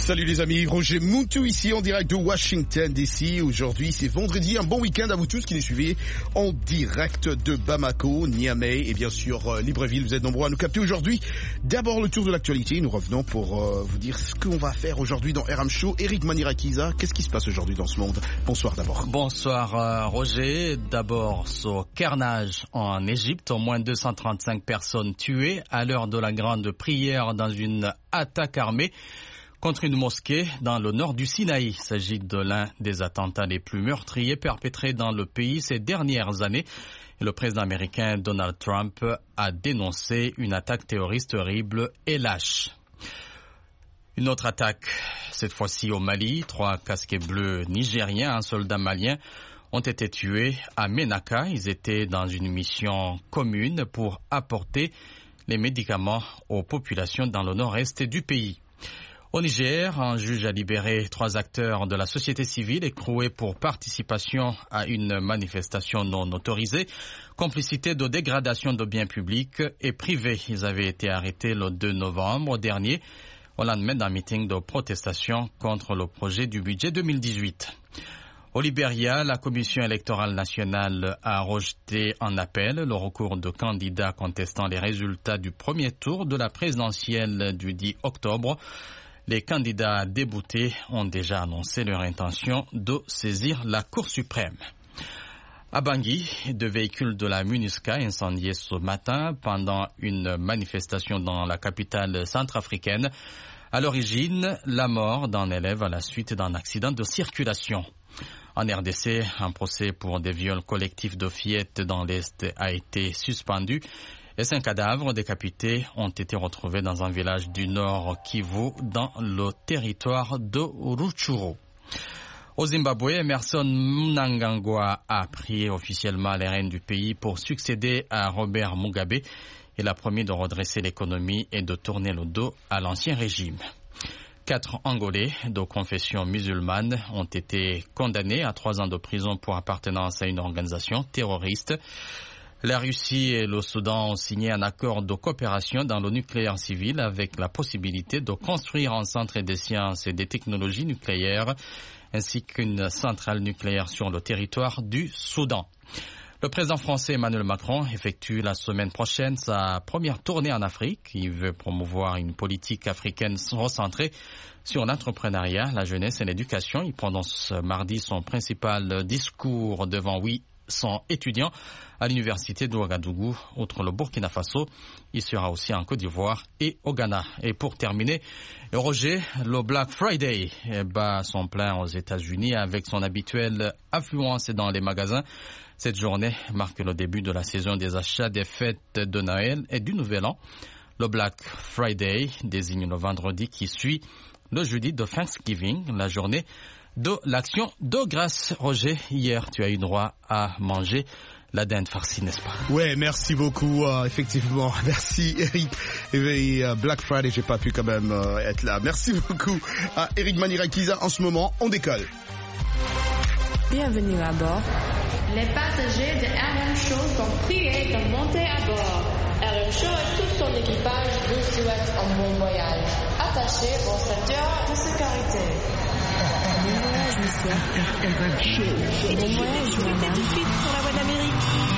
Salut les amis, Roger Moutou ici en direct de Washington DC. Aujourd'hui c'est vendredi, un bon week-end à vous tous qui nous suivez en direct de Bamako, Niamey et bien sûr Libreville. Vous êtes nombreux à nous capter aujourd'hui. D'abord le tour de l'actualité, nous revenons pour vous dire ce qu'on va faire aujourd'hui dans RM Show. Eric Manirakiza, qu'est-ce qui se passe aujourd'hui dans ce monde? Bonsoir d'abord. Bonsoir Roger. D'abord ce carnage en Égypte, au moins 235 personnes tuées à l'heure de la grande prière dans une attaque armée contre une mosquée dans le nord du Sinaï. Il s'agit de l'un des attentats les plus meurtriers perpétrés dans le pays ces dernières années. Et le président américain Donald Trump a dénoncé une attaque terroriste horrible et lâche. Une autre attaque, cette fois-ci au Mali. 3 casquets bleus nigériens, un soldat malien ont été tués à Ménaka. Ils étaient dans une mission commune pour apporter les médicaments aux populations dans le nord-est du pays. Au Niger, un juge a libéré 3 acteurs de la société civile écroués pour participation à une manifestation non autorisée, complicité de dégradation de biens publics et privés. Ils avaient été arrêtés le 2 novembre dernier, au lendemain d'un meeting de protestation contre le projet du budget 2018. Au Libéria, la Commission électorale nationale a rejeté en appel le recours de candidats contestant les résultats du premier tour de la présidentielle du 10 octobre. Les candidats déboutés ont déjà annoncé leur intention de saisir la Cour suprême. À Bangui, 2 véhicules de la MINUSCA incendiés ce matin pendant une manifestation dans la capitale centrafricaine. À l'origine, la mort d'un élève à la suite d'un accident de circulation. En RDC, un procès pour des viols collectifs de fillettes dans l'Est a été suspendu. Et 5 cadavres décapités ont été retrouvés dans un village du Nord Kivu, dans le territoire de Rutshuru. Au Zimbabwe, Emmerson Mnangagwa a pris officiellement les rênes du pays pour succéder à Robert Mugabe. Il a promis de redresser l'économie et de tourner le dos à l'ancien régime. 4 Angolais de confession musulmane ont été condamnés à 3 ans de prison pour appartenance à une organisation terroriste. La Russie et le Soudan ont signé un accord de coopération dans le nucléaire civil avec la possibilité de construire un centre des sciences et des technologies nucléaires ainsi qu'une centrale nucléaire sur le territoire du Soudan. Le président français Emmanuel Macron effectue la semaine prochaine sa première tournée en Afrique. Il veut promouvoir une politique africaine recentrée sur l'entrepreneuriat, la jeunesse et l'éducation. Il prononce mardi son principal discours devant 800 étudiants à l'université de Ouagadougou. Outre le Burkina Faso, il sera aussi en Côte d'Ivoire et au Ghana. Et pour terminer, Roger, le Black Friday bat son plein aux États-Unis avec son habituelle affluence dans les magasins. Cette journée marque le début de la saison des achats des fêtes de Noël et du Nouvel An. Le Black Friday désigne le vendredi qui suit le jeudi de Thanksgiving, la journée de l'action de grâce. Roger, hier, tu as eu droit à manger la dinde farcie, n'est-ce pas? Ouais, merci beaucoup, effectivement. Merci Eric. Et Black Friday, j'ai pas pu quand même être là. Merci beaucoup à Eric Manirakiza. En ce moment, on décolle. Bienvenue à bord. Les passagers de RM Show sont priés de monter à bord. RM Show et tout son équipage vous souhaitent un bon voyage. Attachez vos ceintures de sécurité. Bon voyage, monsieur. RM Show. Bon voyage, madame. Tout de suite sur la voie d'Amérique.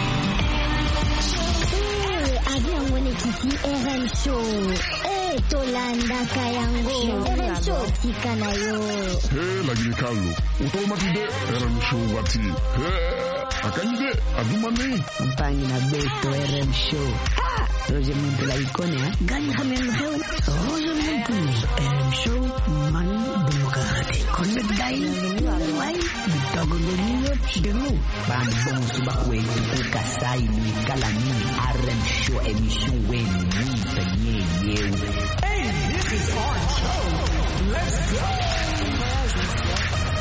Avion mwenyekiti RM Show. Tolanda kayango RM Show tikanayo. Lagini Carlo. Utomatide RM Show wati. Akanyide adumani. Mpangi na beto RM Show. Roger Muntu la ikone gani hamel heu. Roger Muntu RM Show mani demokrate. Connect dai. Wai bitagondonyo denu. Bambong subakwe tukasai ni kalani RM Show emission when we penye yeu. Hey, this is our show. Let's go.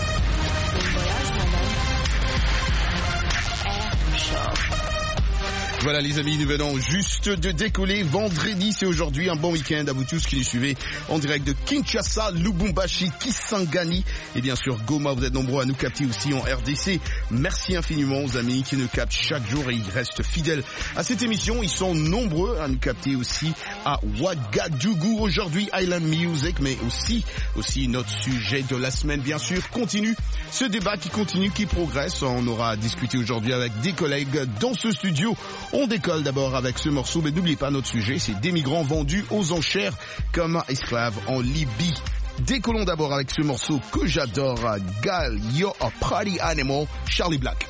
Bon voyage, madame. Voilà les amis, nous venons juste de décoller. Vendredi, c'est aujourd'hui un bon week-end à vous tous qui nous suivez en direct de Kinshasa, Lubumbashi, Kisangani et bien sûr Goma. Vous êtes nombreux à nous capter aussi en RDC. Merci infiniment aux amis qui nous captent chaque jour et ils restent fidèles à cette émission. Ils sont nombreux à nous capter aussi à Ouagadougou. Aujourd'hui, Island Music, mais aussi notre sujet de la semaine bien sûr continue. Ce débat qui continue, qui progresse. On aura discuté aujourd'hui avec des collègues dans ce studio. On décolle d'abord avec ce morceau, mais n'oubliez pas notre sujet, c'est des migrants vendus aux enchères comme esclaves en Libye. Décollons d'abord avec ce morceau que j'adore, Girl, You're a Party Animal, Charlie Black.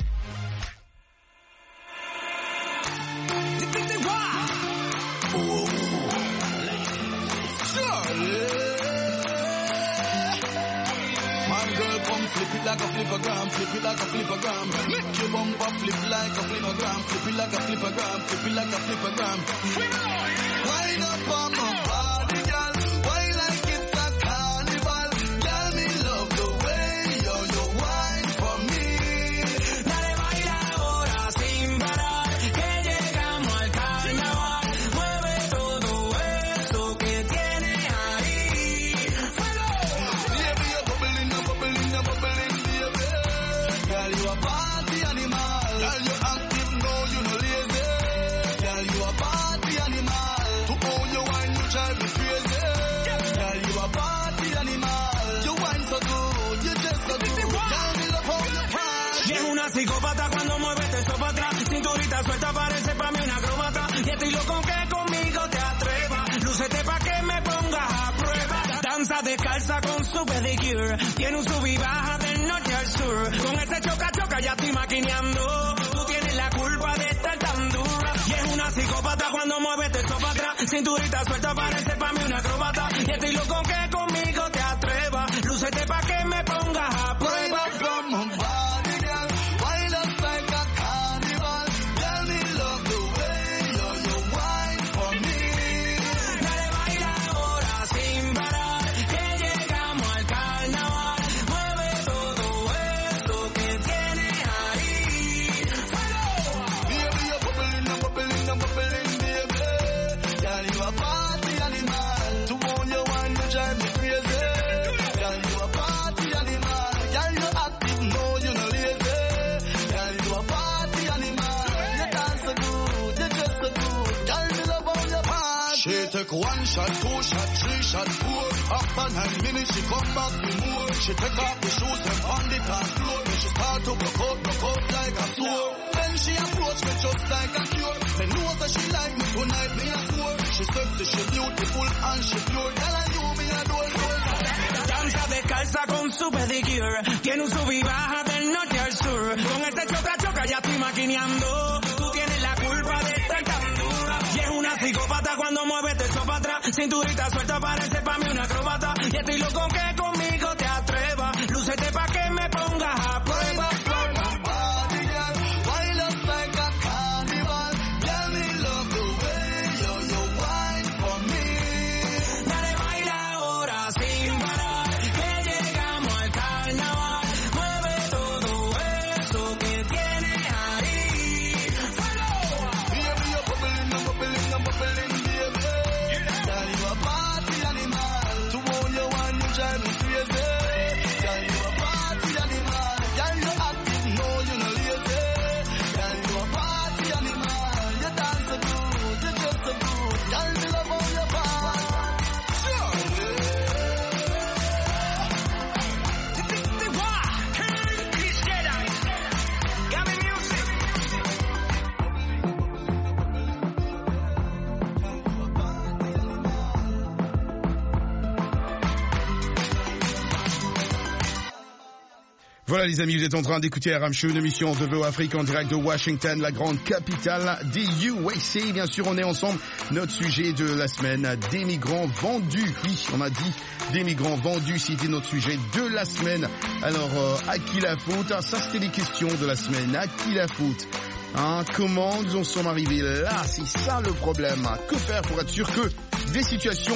Flip it like a flippergram, flip it like a flippergram. Make your bumper flip like a flippergram, flip it like a flippergram, flip it like a flippergram. Wind up on my body, girl. Why like it's a carnival? Girl, me love the way you wine for me. Dale baila ahora sin parar, que llegamos al carnaval. Mueve todo eso que tienes ahí. Baby, you're bubbling, you're bubbling, you're bubbling. Girl, you a party animal. Girl, you active, no, you no lazy. Girl, you a party animal. To own your wine, you drive me crazy. Girl, you a party animal. You wine so good, you just so good. Girl, me love how you party. Y es una psicópata cuando mueves eso para atrás. Cinturita suelta parece pa' mí una acróbata. Y estoy loco que conmigo te atrevas. Lúcete pa' que me pongas a prueba. Danza descalza con su pedicure. Tiene un sub y baja del norte al sur. Con ese choca ya estoy maquineando. Tú tienes la culpa de estar tan dura. Y es una psicópata cuando mueves esto para atrás. Cinturita suelta parece pa' mí una acróbata. Y estoy loco que conmigo te atrevas. Lúcete pa' que me pongas a prueba. Take one shot, two shot, three shot, four. After 9 minutes, she come back with more. She take off the shoes and on the dance floor. Then she start to broke out like a sword. Then she approach me just like a cure. Me know that she like me tonight, me a swore. She sexy, she beautiful and she pure. Tell her you me adore. Danza descalza con su pedicure. Tiene un sub y baja del norte al sur. Con este choca ya estoy maquineando. Tú tienes la culpa de estar tan dura. Y es una psicópata cuando mueves eso para atrás. Cinturita suelta parece pa' mí una acróbata. Y estoy loco que conmigo te atrevas. Lúcete pa' que me pongas a prueba. Voilà les amis, vous êtes en train d'écouter RM Show, une émission de VO Afrique en direct de Washington, la grande capitale des USA. Bien sûr, on est ensemble. Notre sujet de la semaine, des migrants vendus. Oui, on a dit des migrants vendus, c'était notre sujet de la semaine. Alors, à qui la faute? Ça, c'était les questions de la semaine. À qui la faute? Comment nous en sommes arrivés là? C'est ça le problème. Que faire pour être sûr que des situations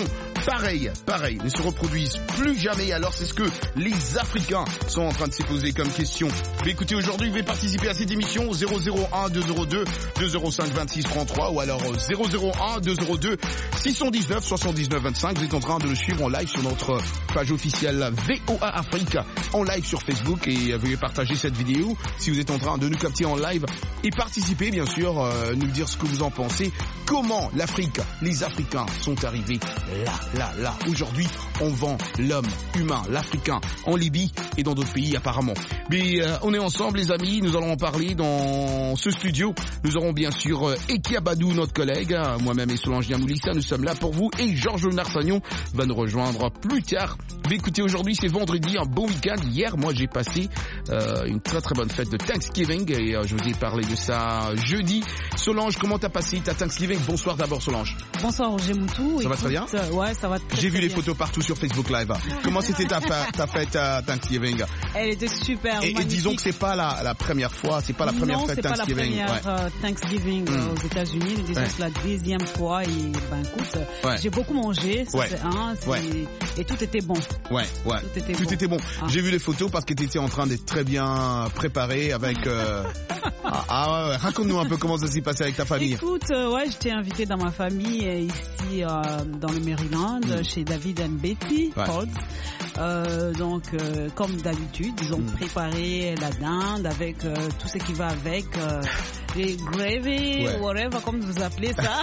pareil, ne se reproduisent plus jamais. Alors c'est ce que les Africains sont en train de se poser comme question. Mais écoutez, aujourd'hui, vous pouvez participer à cette émission au 001 202 205 26 33 ou alors 001 202 619 79 25. Vous êtes en train de nous suivre en live sur notre page officielle VOA Afrique en live sur Facebook et veuillez partager cette vidéo si vous êtes en train de nous capter en live et participer bien sûr, nous dire ce que vous en pensez, comment l'Afrique, les Africains sont arrivés là. Aujourd'hui, on vend l'homme humain, l'Africain en Libye et dans d'autres pays apparemment. Mais on est ensemble les amis, nous allons en parler dans ce studio. Nous aurons bien sûr Eki Abadou, notre collègue, moi-même et Solange Niamoulissa, nous sommes là pour vous et Georges Narsagnon va nous rejoindre plus tard. Mais écoutez, aujourd'hui c'est vendredi, un bon week-end. Hier, moi j'ai passé une très très bonne fête de Thanksgiving et je vous ai parlé de ça jeudi. Solange, comment t'as passé ta Thanksgiving? Bonsoir d'abord Solange. Bonsoir Roger Moutou. Ça va très bien? Ouais, ça va très bien. J'ai vu les photos partout sur Facebook Live. Comment c'était ta fête Thanksgiving? Elle était super. Et disons que c'est pas la première fois, c'est pas la première fête Thanksgiving. Non, c'est pas la première Thanksgiving aux États-Unis. Disons que c'est la deuxième fois et écoute, j'ai beaucoup mangé. Ça c'est un. Et tout était bon. Ouais. Tout était bon. J'ai vu les photos parce que tu étais en train d'être très bien préparé avec. Raconte-nous un peu comment ça s'est passé avec ta famille. Écoute, j'étais invitée dans ma famille ici dans le Maryland chez David and Betty Ford. Donc, comme d'habitude, ils ont préparé la dinde avec tout ce qui va avec, les gravy, whatever, comme vous appelez ça.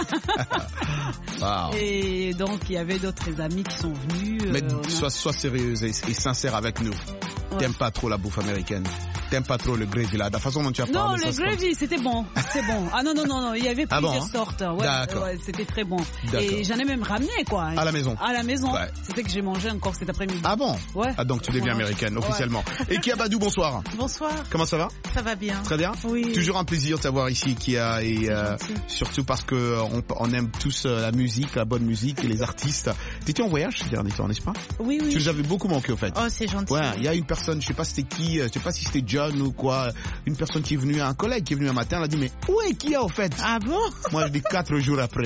Wow. Et donc, il y avait d'autres amis qui sont venus. Mais sois sérieuse et sincère avec nous. T'aimes pas trop la bouffe américaine? T'aimes pas trop le gravy là? De la façon dont tu as parlé. Non, le gravy, c'était bon. C'est bon. Ah non, il y avait plusieurs sortes. D'accord. C'était très bon. Et j'en ai même ramené quoi. À la maison. À la maison. C'était que j'ai mangé encore cet après-midi. Ah bon? Ouais. Ah donc tu deviens américaine officiellement. Et Eki Abadou, bonsoir. Bonsoir. Comment ça va? Ça va bien. Très bien. Oui. Toujours un plaisir de t'avoir ici, Kia, et surtout parce que on aime tous la musique, la bonne musique et les artistes. T'étais en voyage ces derniers temps, n'est-ce pas? Oui. Tu nous avais beaucoup manqué au fait. Oh, c'est gentil. Ouais, il y a une personne, je sais pas c'était qui, je sais pas si c'était John ou quoi, une personne qui est venue, un collègue qui est venu un matin, elle a dit mais où est Kia au fait? Ah bon? Moi je dis 4 jours après.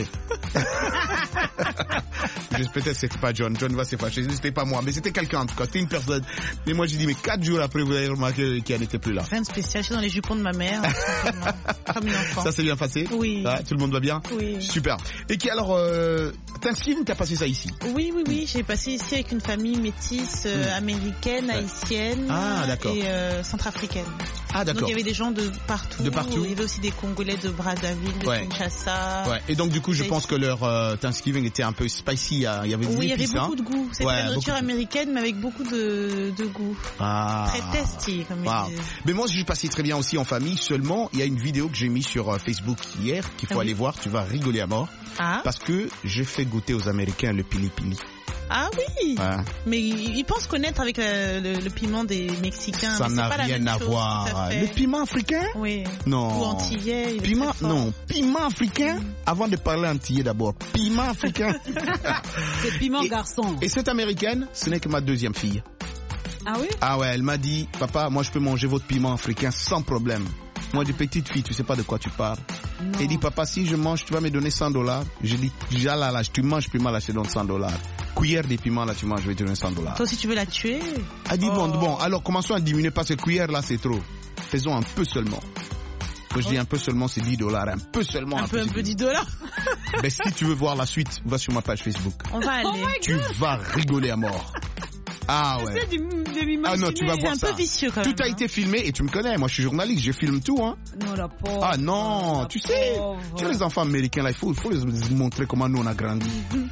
Peut-être c'était pas John va se fâcher, c'était pas moi, mais c'était quelqu'un en tout cas, c'était une personne. Mais moi j'ai dit mais 4 jours après vous avez remarqué qu'elle n'était plus là. Rien de spécial, je suis dans les jupons de ma mère, comme une enfant. Ça s'est bien passé? Oui. Ah, tout le monde va bien? Oui. Super. Et qui alors, Thanksgiving, t'as passé ça ici? Oui, j'ai passé ici avec une famille métisse américaine, haïtienne et centrafricaine. Ah d'accord. Donc il y avait des gens de partout. De partout. Il y avait aussi des Congolais de Brazzaville, de Kinshasa. Ouais. Et donc du coup je pense que leur Thanksgiving était un peu spicy. Il y avait des épices. Oui, il y avait beaucoup de goût. C'était la nourriture américaine mais avec beaucoup de goût. Très tasty comme ils disent. Mais moi j'ai passé très bien aussi en famille. Seulement il y a une vidéo que j'ai mise sur Facebook hier qu'il faut aller voir. Tu vas rigoler à mort. Parce que j'ai fait goûter aux Américains le pili-pili. Ah oui, mais ils pensent connaître avec le piment des Mexicains. Ça n'a rien à voir. Le piment africain? Oui. Non. Ou antillais. Piment, non. Piment africain. Avant de parler antillais d'abord. Piment africain. C'est piment garçon. Et cette américaine, ce n'est que ma deuxième fille. Ah oui? Ah ouais, elle m'a dit, papa, moi je peux manger votre piment africain sans problème. Moi, des petites filles, tu sais pas de quoi tu parles. Non. Elle dit, papa, si je mange, tu vas me donner $100. Je dis, là, tu manges piment, là, je te donne $100. Cuillère de piment, là, tu manges, je vais te donner $100. Toi, si tu veux la tuer? Elle dit, bon, alors commençons à diminuer parce que cuillère, là, c'est trop. Faisons un peu seulement. Moi, je dis un peu seulement, c'est $10. Un peu seulement. Un peu $10. Mais si tu veux voir la suite, va sur ma page Facebook. On va aller. Tu vas rigoler à mort. Ah ouais. Ah non, tu vas voir ça. C'est un peu vicieux quand même. Tout a été filmé et tu me connais, moi je suis journaliste, je filme tout hein. Non, la pauvre. Ah non, tu sais, tu sais les enfants américains là, il faut les montrer comment nous on a grandi.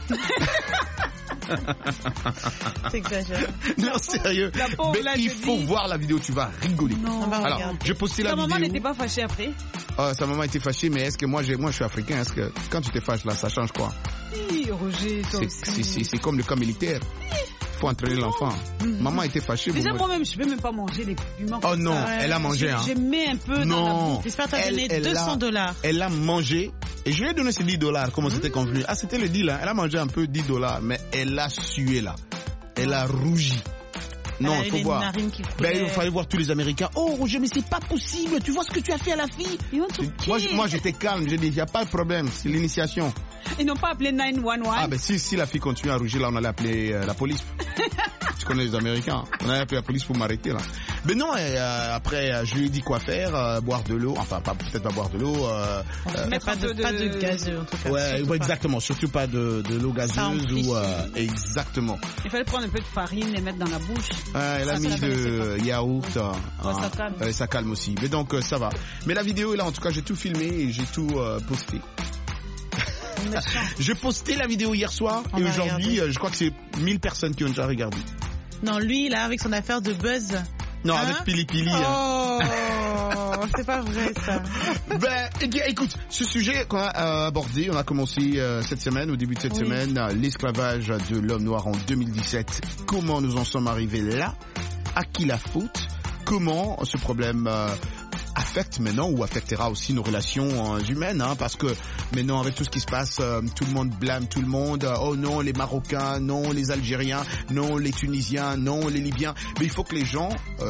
T'exagères. Non, sérieux. Mais il faut voir la vidéo, tu vas rigoler. Non, alors, je postais la vidéo. Ta maman n'était pas fâchée après? Sa maman était fâchée, mais est-ce que moi je suis africain, est-ce que quand tu te fâches là, ça change quoi? Oui, Roger, toi aussi. C'est comme le cas militaire. Faut entraîner l'enfant. Maman était fâchée. Déjà moi-même, je peux même pas manger les piments. Oh non, elle a mangé. Je mets un peu dans la bouffe. J'espère t'as donné $200. Elle a mangé. Et je lui ai donné ces $10, comme c'était convenu. Ah, c'était le deal, hein. Elle a mangé un peu $10, mais elle a sué là. Elle a rougi. Non, il faut voir. Il fallait voir tous les Américains. Oh Roger, mais c'est pas possible. Tu vois ce que tu as fait à la fille. Moi j'étais calme. J'ai dit, il n'y a pas de problème. C'est l'initiation. Ils n'ont pas appelé 911. Ah ben si la fille continue à rougir, là on allait appeler la police. Je connais les Américains. On allait appeler la police pour m'arrêter là. Mais non, après je lui ai dit quoi faire, boire de l'eau. Enfin peut-être pas boire de l'eau. Mais pas de gazeux en tout cas. Ouais, exactement. Surtout pas de l'eau gazeuse ou exactement. Il fallait prendre un peu de farine et mettre dans la bouche. Elle a mis de yaourt. Ça calme aussi. Mais donc ça va. Mais la vidéo est là. En tout cas, j'ai tout filmé et j'ai tout posté. J'ai posté la vidéo hier soir et aujourd'hui, je crois que c'est 1000 personnes qui ont déjà regardé. Non, lui, là, avec son affaire de buzz. Non, avec Pili Pili. Oh, c'est pas vrai ça. Écoute, ce sujet qu'on a abordé, on a commencé cette semaine, au début de cette semaine, l'esclavage de l'homme noir en 2017. Comment nous en sommes arrivés là? À qui la faute? Comment ce problème affecte maintenant ou affectera aussi nos relations humaines, parce que maintenant avec tout ce qui se passe, tout le monde blâme tout le monde. Oh non, les Marocains, non, les Algériens, non, les Tunisiens, non, les Libyens. Mais il faut que les gens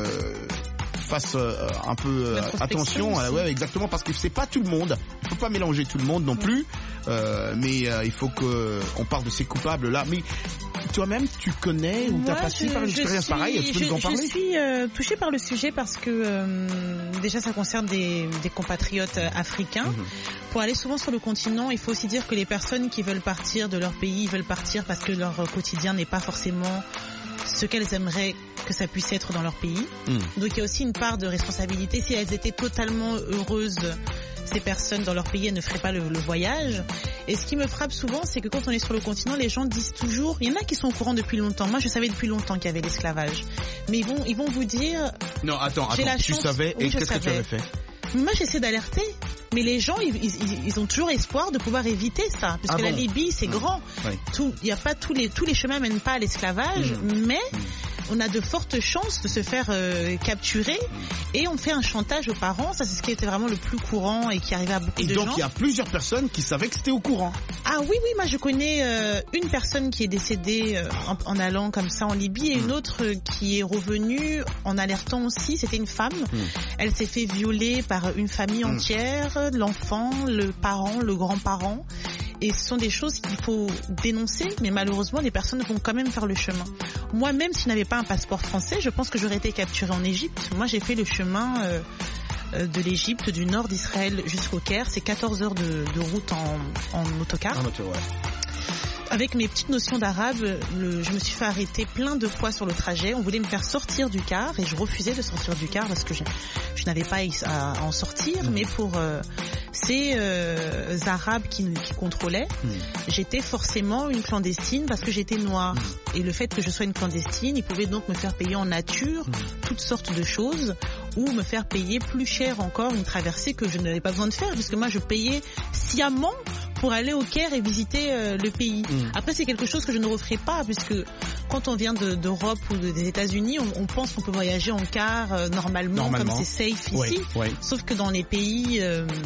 fassent un peu attention. Ouais, exactement, parce que c'est pas tout le monde. Il faut pas mélanger tout le monde non plus. Mais il faut que on parle de ces coupables là. Mais toi-même, tu connais ou t'as passé par une expérience pareille? Tu peux nous en parler? Je suis touchée par le sujet parce que déjà ça concerne des compatriotes africains. Pour aller souvent sur le continent, il faut aussi dire que les personnes qui veulent partir de leur pays, veulent partir parce que leur quotidien n'est pas forcément ce qu'elles aimeraient que ça puisse être dans leur pays. Donc il y a aussi une part de responsabilité. Si elles étaient totalement heureuses, ces personnes dans leur pays, elles ne feraient pas le voyage. Et ce qui me frappe souvent, c'est que quand on est sur le continent, les gens disent toujours, il y en a qui sont au courant depuis longtemps. Moi, je savais depuis longtemps qu'il y avait l'esclavage. Mais ils vont vous dire... Non, attends, tu savais et qu'est-ce que tu avais fait? Moi, j'essaie d'alerter. Mais les gens, ils ont toujours espoir de pouvoir éviter ça. Parce que la Libye, c'est grand. Il y a pas tous les chemins mènent pas à l'esclavage, mais on a de fortes chances de se faire capturer et on fait un chantage aux parents. Ça, c'est ce qui était vraiment le plus courant et qui arrivait à beaucoup de gens. Et donc, il y a plusieurs personnes qui savaient que c'était au courant. Ah oui, moi je connais une personne qui est décédée en allant comme ça en Libye et une autre qui est revenue en alertant aussi. C'était une femme. Elle s'est fait violer par une famille entière, l'enfant, le parent, le grand-parent. Et ce sont des choses qu'il faut dénoncer, mais malheureusement, les personnes vont quand même faire le chemin. Moi, même si je n'avais pas un passeport français, je pense que j'aurais été capturée en Égypte. Moi, j'ai fait le chemin de l'Égypte, du nord d'Israël jusqu'au Caire. C'est 14 heures de route en autocar. En auto, ouais. Avec mes petites notions d'arabe, je me suis fait arrêter plein de fois sur le trajet. On voulait me faire sortir du car et je refusais de sortir du car parce que je n'avais pas à en sortir. Mais pour ces Arabes qui contrôlaient, j'étais forcément une clandestine parce que j'étais noire. Et le fait que je sois une clandestine, ils pouvaient donc me faire payer en nature toutes sortes de choses ou me faire payer plus cher encore une traversée que je n'avais pas besoin de faire puisque moi je payais sciemment pour aller au Caire et visiter le pays. Après, c'est quelque chose que je ne referai pas puisque quand on vient d'Europe ou des États-Unis, on pense qu'on peut voyager en car normalement, comme c'est safe ici. Sauf que dans les pays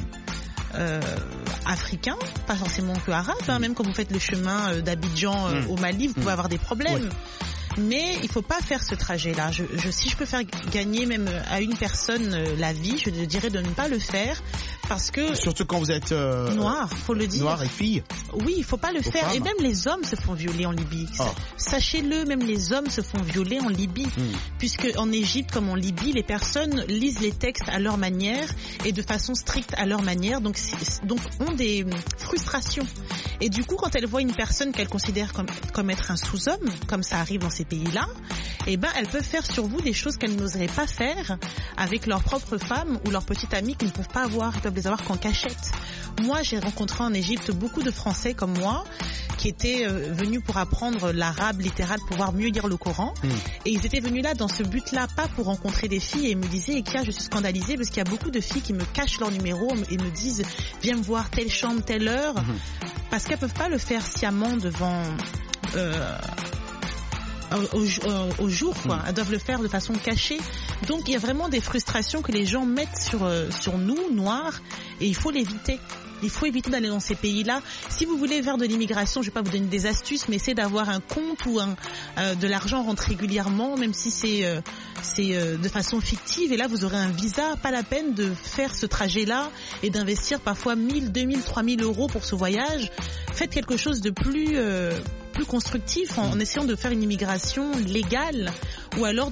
africains, pas forcément que arabes, même quand vous faites le chemin d'Abidjan au Mali, vous pouvez avoir des problèmes. Mais il faut pas faire ce trajet-là. Si je peux faire gagner même à une personne la vie, je dirais de ne pas le faire parce que... Surtout quand vous êtes... noir, faut le dire. Noir et fille. Oui, il faut pas le faire. Femmes. Et même les hommes se font violer en Libye. Sachez-le, même les hommes se font violer en Libye. Puisque en Égypte comme en Libye, les personnes lisent les textes à leur manière et de façon stricte à leur manière. Donc ont des frustrations. Et du coup, quand elles voient une personne qu'elles considèrent comme être un sous-homme, comme ça arrive dans ces pays-là, elles peuvent faire sur vous des choses qu'elles n'oseraient pas faire avec leurs propres femmes ou leurs petites amies qu'ils ne peuvent pas avoir, ils peuvent les avoir qu'en cachette. Moi, j'ai rencontré en Égypte beaucoup de Français comme moi qui étaient venus pour apprendre l'arabe littéral, pour pouvoir mieux lire le Coran. Et ils étaient venus là dans ce but-là, pas pour rencontrer des filles et me disaient, Ekia, je suis scandalisée parce qu'il y a beaucoup de filles qui me cachent leur numéro et me disent, viens me voir telle chambre, telle heure, parce qu'elles peuvent pas le faire sciemment devant au jour, quoi. Elles doivent le faire de façon cachée. Donc il y a vraiment des frustrations que les gens mettent sur nous, noirs, et il faut l'éviter. Il faut éviter d'aller dans ces pays-là. Si vous voulez faire de l'immigration, je vais pas vous donner des astuces, mais essayez d'avoir un compte où de l'argent rentre régulièrement, même si c'est de façon fictive. Et là, vous aurez un visa. Pas la peine de faire ce trajet-là et d'investir parfois 1000, 2000, 3000 euros pour ce voyage. Faites quelque chose de plus constructif en essayant de faire une immigration légale, ou alors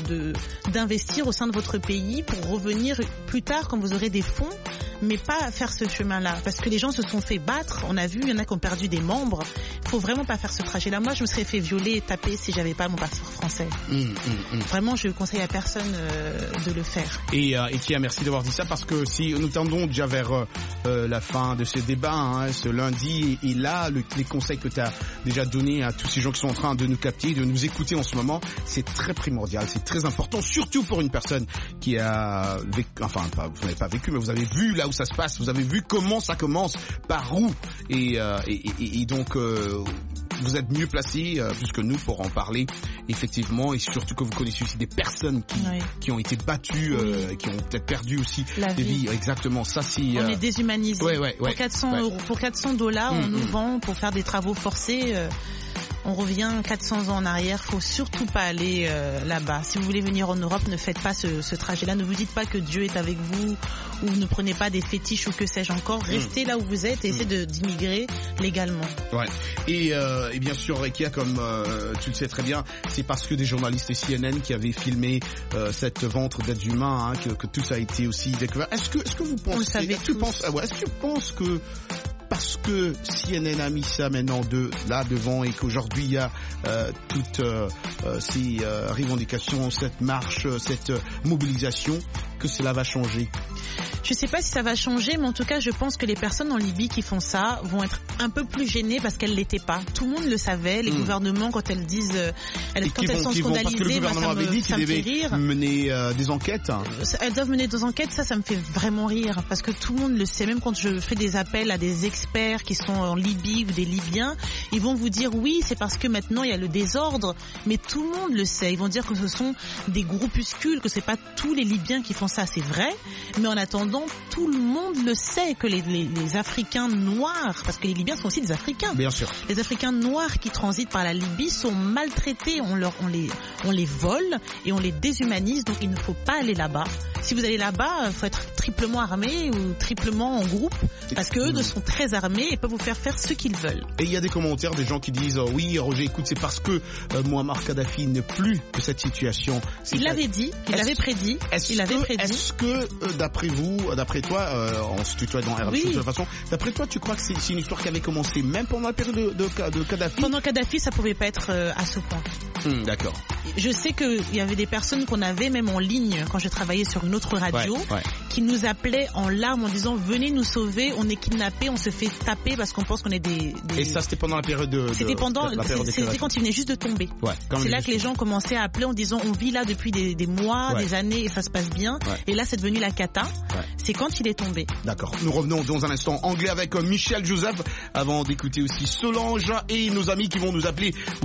d'investir au sein de votre pays pour revenir plus tard quand vous aurez des fonds, mais pas faire ce chemin-là, parce que les gens se sont fait battre. On a vu, il y en a qui ont perdu des membres. Il faut vraiment pas faire ce trajet-là. Moi, je me serais fait violer et taper si j'avais pas mon passeport français. Vraiment, je conseille à personne de le faire. Et Tia, merci d'avoir dit ça, parce que si nous tendons déjà vers la fin de ce débat, ce lundi, et là, les conseils que tu as déjà donnés à tous ces gens qui sont en train de nous capter, de nous écouter en ce moment, c'est très primordial, c'est très important, surtout pour une personne qui a vécu, enfin, vous n'avez pas vécu, mais vous avez vu là où ça se passe, vous avez vu comment ça commence, par où, et donc vous êtes mieux placés plus que nous pour en parler, effectivement, et surtout que vous connaissez aussi des personnes qui ont été battues, qui ont peut-être perdu aussi des vies. Exactement, ça c'est... On est déshumanisé. Pour 400 euros, pour $400, on nous vend pour faire des travaux forcés. On revient 400 ans en arrière. Faut surtout pas aller là-bas. Si vous voulez venir en Europe, ne faites pas ce trajet-là. Ne vous dites pas que Dieu est avec vous, ou ne prenez pas des fétiches ou que sais-je encore. Restez là où vous êtes et essayez d'immigrer légalement. Ouais. Et bien sûr, Rekia, comme tu le sais très bien, c'est parce que des journalistes CNN qui avaient filmé cette vente d'êtres humains, que tout ça a été aussi découvert. Est-ce que vous pensez, est-ce que tu penses que parce que CNN a mis ça maintenant là devant, et qu'aujourd'hui il y a toutes ces revendications, cette marche, cette mobilisation, que cela va changer? Je sais pas si ça va changer, mais en tout cas, je pense que les personnes en Libye qui font ça vont être un peu plus gênées parce qu'elles l'étaient pas. Tout le monde le savait, les gouvernements, quand elles disent, quand elles sont scandalisées, parce que le gouvernement avait dit qu'il devait mener des enquêtes. Elles doivent mener des enquêtes, ça me fait vraiment rire, parce que tout le monde le sait. Même quand je fais des appels à des experts qui sont en Libye ou des Libyens, ils vont vous dire oui, c'est parce que maintenant il y a le désordre, mais tout le monde le sait. Ils vont dire que ce sont des groupuscules, que c'est pas tous les Libyens qui font ça, c'est vrai, mais en attendant, tout le monde le sait que les Africains noirs, parce que les Libyens sont aussi des Africains. Bien sûr. Les Africains noirs qui transitent par la Libye sont maltraités, on les vole et on les déshumanise, donc il ne faut pas aller là-bas. Si vous allez là-bas, il faut être triplement armé ou triplement en groupe, parce que eux sont très armés et peuvent vous faire ce qu'ils veulent. Et il y a des commentaires des gens qui disent oui, Roger, écoute, c'est parce que Muammar Kadhafi n'est plus que cette situation. Il l'avait dit, il l'avait prédit. Est-ce que d'après toi, on se tutoie dans RMC de toute façon, d'après toi, tu crois que c'est une histoire qui avait commencé même pendant la période de Kadhafi? Pendant Kadhafi, ça pouvait pas être à ce point. D'accord. Je sais qu'il y avait des personnes qu'on avait même en ligne quand je travaillais sur une autre radio qui nous appelaient en larmes en disant venez nous sauver, on est kidnappés, on se fait taper parce qu'on pense qu'on est des... Et ça c'était pendant la période c'était quand il venait juste de tomber. C'est là que les gens commençaient à appeler en disant on vit là depuis des mois, des années et ça se passe bien. Et là c'est devenu la cata. C'est quand il est tombé. D'accord. Nous revenons dans un instant anglais avec Michel Joseph avant d'écouter aussi Solange et nos amis qui vont nous appeler au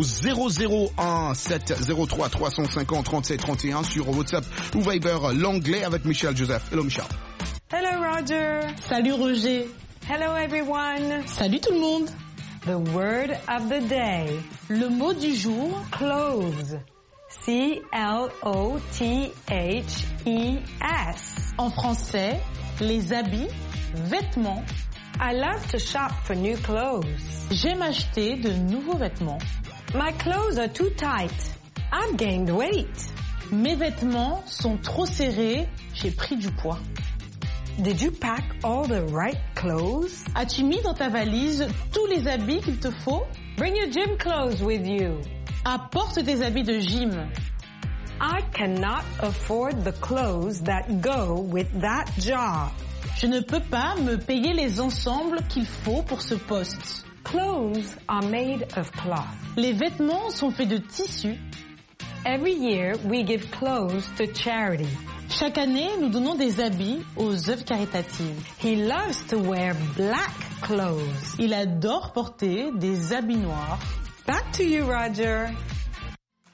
001 703 350 37 31 sur WhatsApp ou Viber, l'anglais avec Michel Joseph. Hello Michel. Hello Roger. Salut Roger. Hello everyone. Salut tout le monde. The word of the day. Le mot du jour. Clothes. C-L-O-T-H-E-S. En français, les habits, vêtements. I love to shop for new clothes. J'aime acheter de nouveaux vêtements. My clothes are too tight. I've gained weight. Mes vêtements sont trop serrés, j'ai pris du poids. Did you pack all the right clothes? As-tu mis dans ta valise tous les habits qu'il te faut? Bring your gym clothes with you. Apporte tes habits de gym. I cannot afford the clothes that go with that job. Je ne peux pas me payer les ensembles qu'il faut pour ce poste. Clothes are made of cloth. Les vêtements sont faits de tissu. Every year we give clothes to charity. Chaque année, nous donnons des habits aux œuvres caritatives. He loves to wear black clothes. Il adore porter des habits noirs. Back to you, Roger.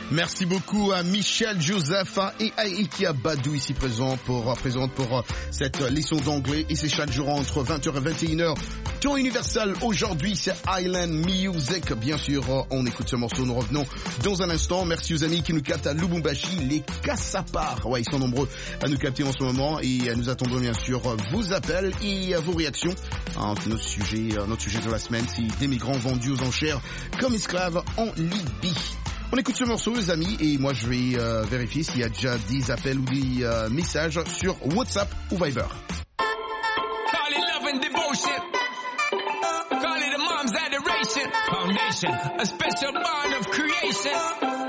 Merci beaucoup à Michel Joseph et à Ikia Badou ici présente pour cette leçon d'anglais et c'est chaque jour entre 20h et 21h. Temps universel aujourd'hui c'est Island Music. Bien sûr on écoute ce morceau, nous revenons dans un instant. Merci aux amis qui nous captent à Lubumbashi, les Kassapars. Ouais, ils sont nombreux à nous capter en ce moment et nous attendons bien sûr vos appels et vos réactions. Notre sujet de la semaine, c'est des migrants vendus aux enchères comme esclaves en Libye. On écoute ce morceau les amis et moi je vais vérifier s'il y a déjà des appels ou des messages sur WhatsApp ou Viber. Call it love and devotion. Call it a mom's adoration. Foundation, a special bond of creation.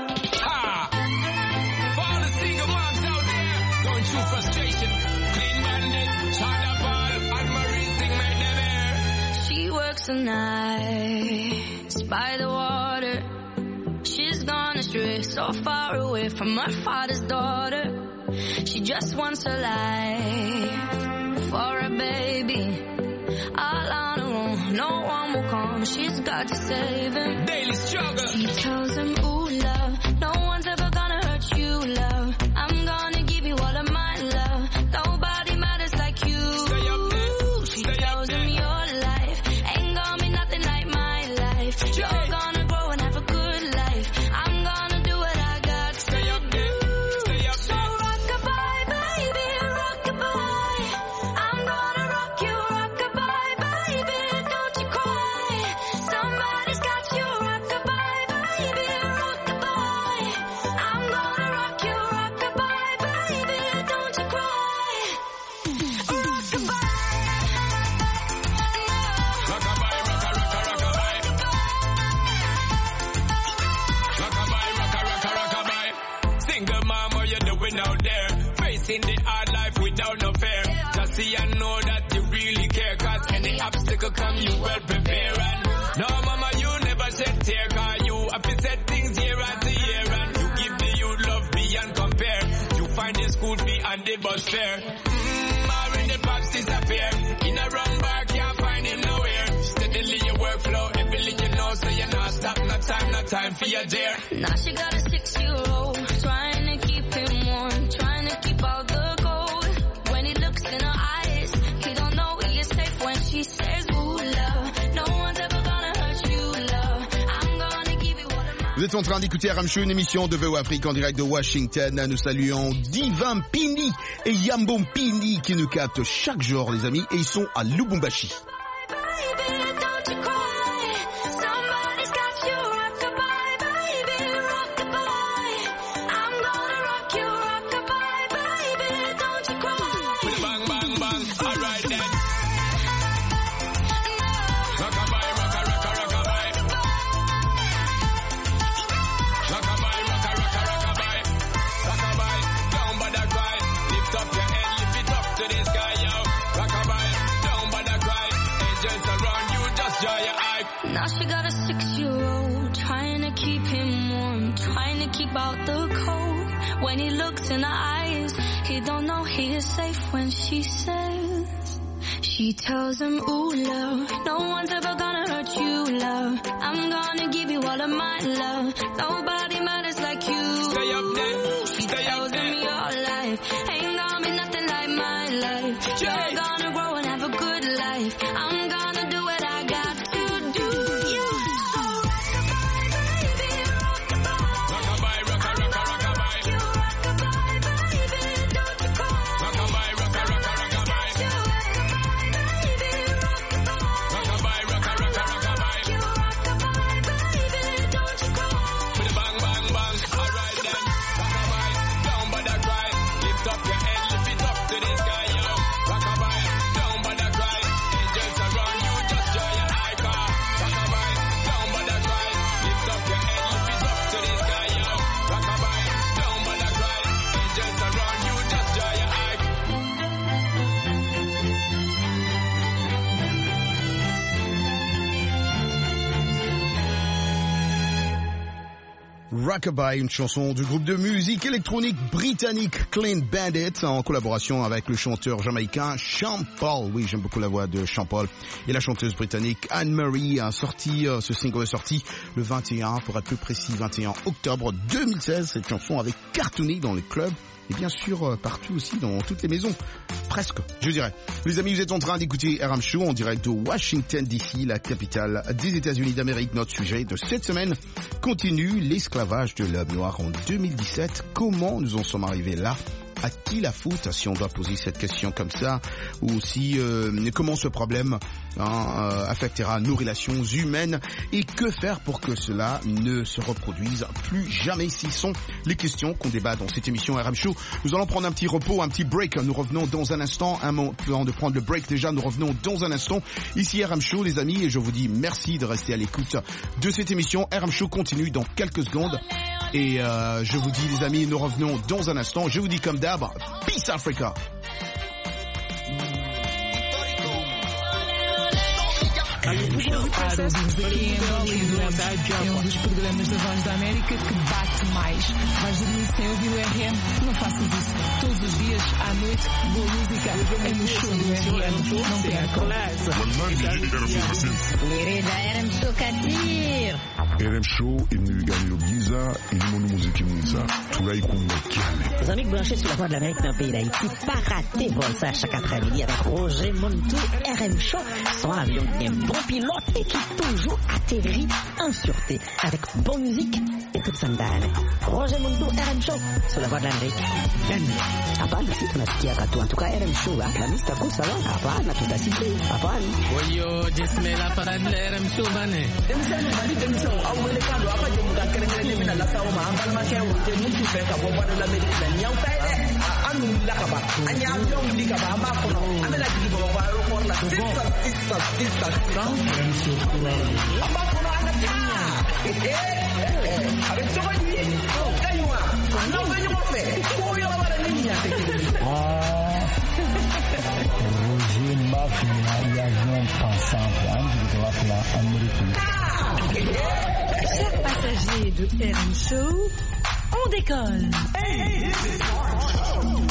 For all the single moms out there going through frustration. Clean bandit, China Ball, and Marie sing my name. She works the nights by the water. She's gone astray, so far away from her father's daughter. She just wants her life for a baby. All on her own, no one will come. She's got to save him. Daily struggle. She tells him, ooh, love, no one's ever gonna hurt you, love. I'm gonna give you all of my love. Nobody matters like you. Stay up there. She tells him your life ain't gonna be nothing like my life. You're gonna grow and have a good life. I'm gonna do what I got to Stay up there. Stay up So there. rock-a-bye, baby, rock-a-bye. I'm gonna rock you, rock-a-bye, baby, don't you cry. Somebody's got you, rock-a-bye, baby, rock-a-bye. I'm gonna rock you, rock-a-bye, baby, don't you cry. Rock-a-bye. Rockabye, rocka, rocka, rockabye. Rockabye, rocka, rocka, rockabye. Single mom, what you doing out there? Facing the hard life without no fear. Just see and know that you really care. Cause any obstacle come, you well prepare. And no, mama, you never shed tear. Cause you have to set things year after year. And you give the youth love beyond compare. You find the school fee and the bus fare. Or in the pops disappear. In a wrong bar, can't find him nowhere. Steadily your workflow, everything you know, so you're not stop, no time for your dear. Now she got a 6-year-old, trying to keep him warm, trying to keep out the cold. When he looks in her eyes, he don't know he is safe when she says, ooh, love, no one's ever gonna hurt you, love. I'm gonna give you all of my... Vous êtes en train d'écouter RM Show, une émission de VO Afrique en direct de Washington. Nous saluons Divin Pini et Yambom Pini qui nous captent chaque jour les amis et ils sont à Lubumbashi. Baby, don't you cry. Somebody's got you, rock-a-bye, baby, rock-a-bye. I'm gonna rock you, rock-a-bye, baby, don't you cry. Bang, bang, bang, alright then. Rockabye, rocka, rocka, rockabye. Rockabye, rocka, rocka, rockabye. Rockabye, down by the cry. Lift up your head, lift it up to the sky, yo. Rockabye, down by the cry. Angels around you, just dry your eye. Now she got a 6-year-old, trying to keep him warm, trying to keep out the cold. When he looks in her eyes, he don't know he is safe when she says. She tells him, ooh, love, no one's ever gonna hurt you, love. I'm gonna give you all of my love. Nobody matters like you. Stay up there, She stay up tells him there. your life ain't gonna be nothing like my life. You're gonna grow and have a good life. I'm gonna do what I got to do. Rockabye, rocka, rocka, rockabye. Rockabye, rocka, rocka, rockabye. Rockabye, rocka, rocka, rockabye. With a bang, bang, bang, alright then. Rockabye, down by the cry. Lift up your head, lift it up to the sky, yo. Rockabye, Rockabye, une chanson du groupe de musique électronique britannique Clean Bandit en collaboration avec le chanteur jamaïcain Sean Paul. Oui, j'aime beaucoup la voix de Sean Paul. Et la chanteuse britannique Anne-Marie a sorti, ce single est sorti le 21, pour être plus précis, 21 octobre 2016. Cette chanson avait cartonné dans les clubs et bien sûr partout aussi dans toutes les maisons. Presque, je dirais. Les amis, vous êtes en train d'écouter RM Show en direct de Washington DC, la capitale des États-Unis d'Amérique. Notre sujet de cette semaine continue l'esclavage de l'homme noir en 2017. Comment nous en sommes arrivés là? À qui la faute, si on doit poser cette question comme ça, ou aussi comment ce problème affectera nos relations humaines et que faire pour que cela ne se reproduise plus jamais. Ce sont les questions qu'on débat dans cette émission RM Show. Nous allons prendre un petit repos, un petit break. Nous revenons dans un instant. Avant de prendre le break déjà, nous revenons dans un instant. Ici RM Show, les amis, et je vous dis merci de rester à l'écoute de cette émission. RM Show continue dans quelques secondes. Et je vous dis, les amis, nous revenons dans un instant. Je vous dis comme d'hab, Peace Africa. É um dos programas da Voz da América que bate mais. Vais dormir sem ouvir o RM? Não faças isso. Todos os dias, à noite, boa música é no show do RM. Não percam. RM Show Kadir. RM Show imnigani giza ilimono muziki mwiza tunaikumbatiane. Les amis branchés sur la Voix de l'Amérique d'un pays d'Haïti, pas rater vol ça chaque après-midi avec Roger Montou. RM Show, son avion qui est un bon pilote et qui toujours atterrit en sûreté avec bonne musique et toute sandale. Roger Montou, RM Show sur la Voix de l'Amérique. Hapana, si tunasikia katu. En tout cas, RM Show, la mista kusa wa. Hapana, tutasikia. Hapana. Oyo, jisme la parade RM Show bane. Roger Mafia e avião passant antes de lá pela Amérique. Chers passagers de RM Show, on décolle. Hey, this is RM Show.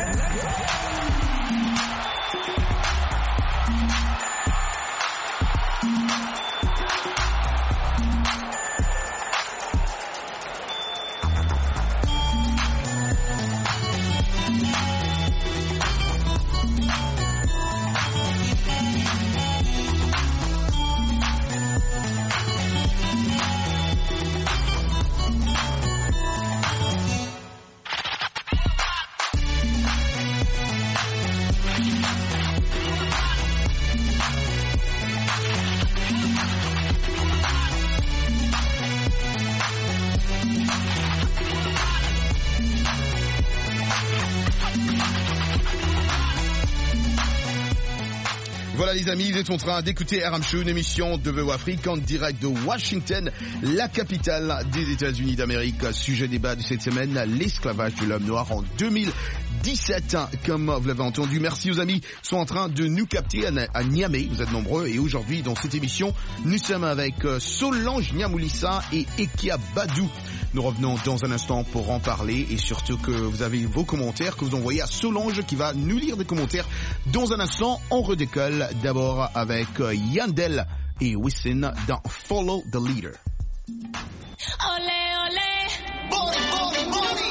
Voilà les amis, vous êtes en train d'écouter RM Show, une émission de VO Afrique en direct de Washington, la capitale des États-Unis d'Amérique. Sujet débat de cette semaine, l'esclavage de l'homme noir en 2017. Comme vous l'avez entendu, merci aux amis qui sont en train de nous capter à Niamey. Vous êtes nombreux et aujourd'hui dans cette émission, nous sommes avec Solange Niamoulissa et Ekia Badou. Nous revenons dans un instant pour en parler et surtout que vous avez vos commentaires que vous envoyez à Solange qui va nous lire des commentaires dans un instant. On redécolle d'abord avec Yandel et Wisin dans Follow the Leader. Olé, olé. Body, body, body.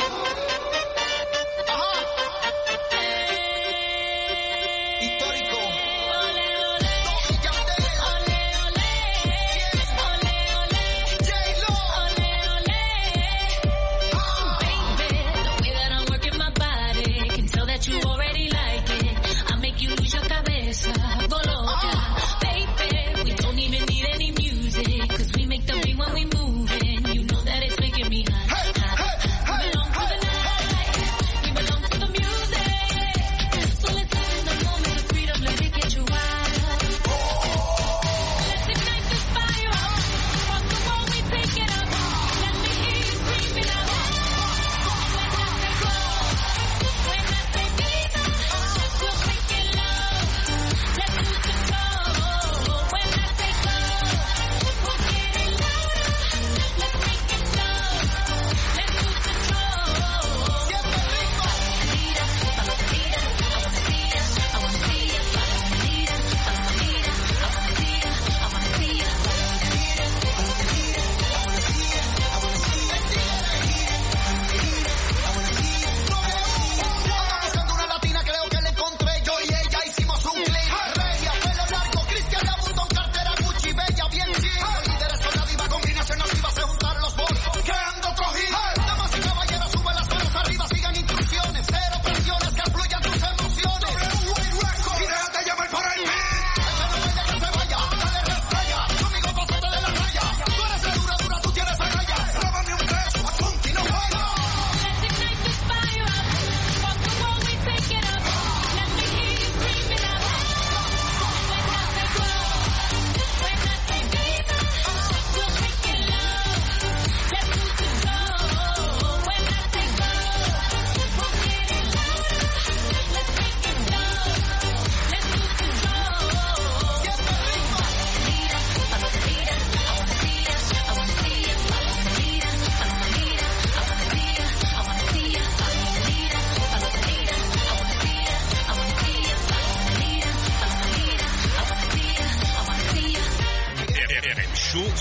Baby, we don't even need any music, 'cause we make the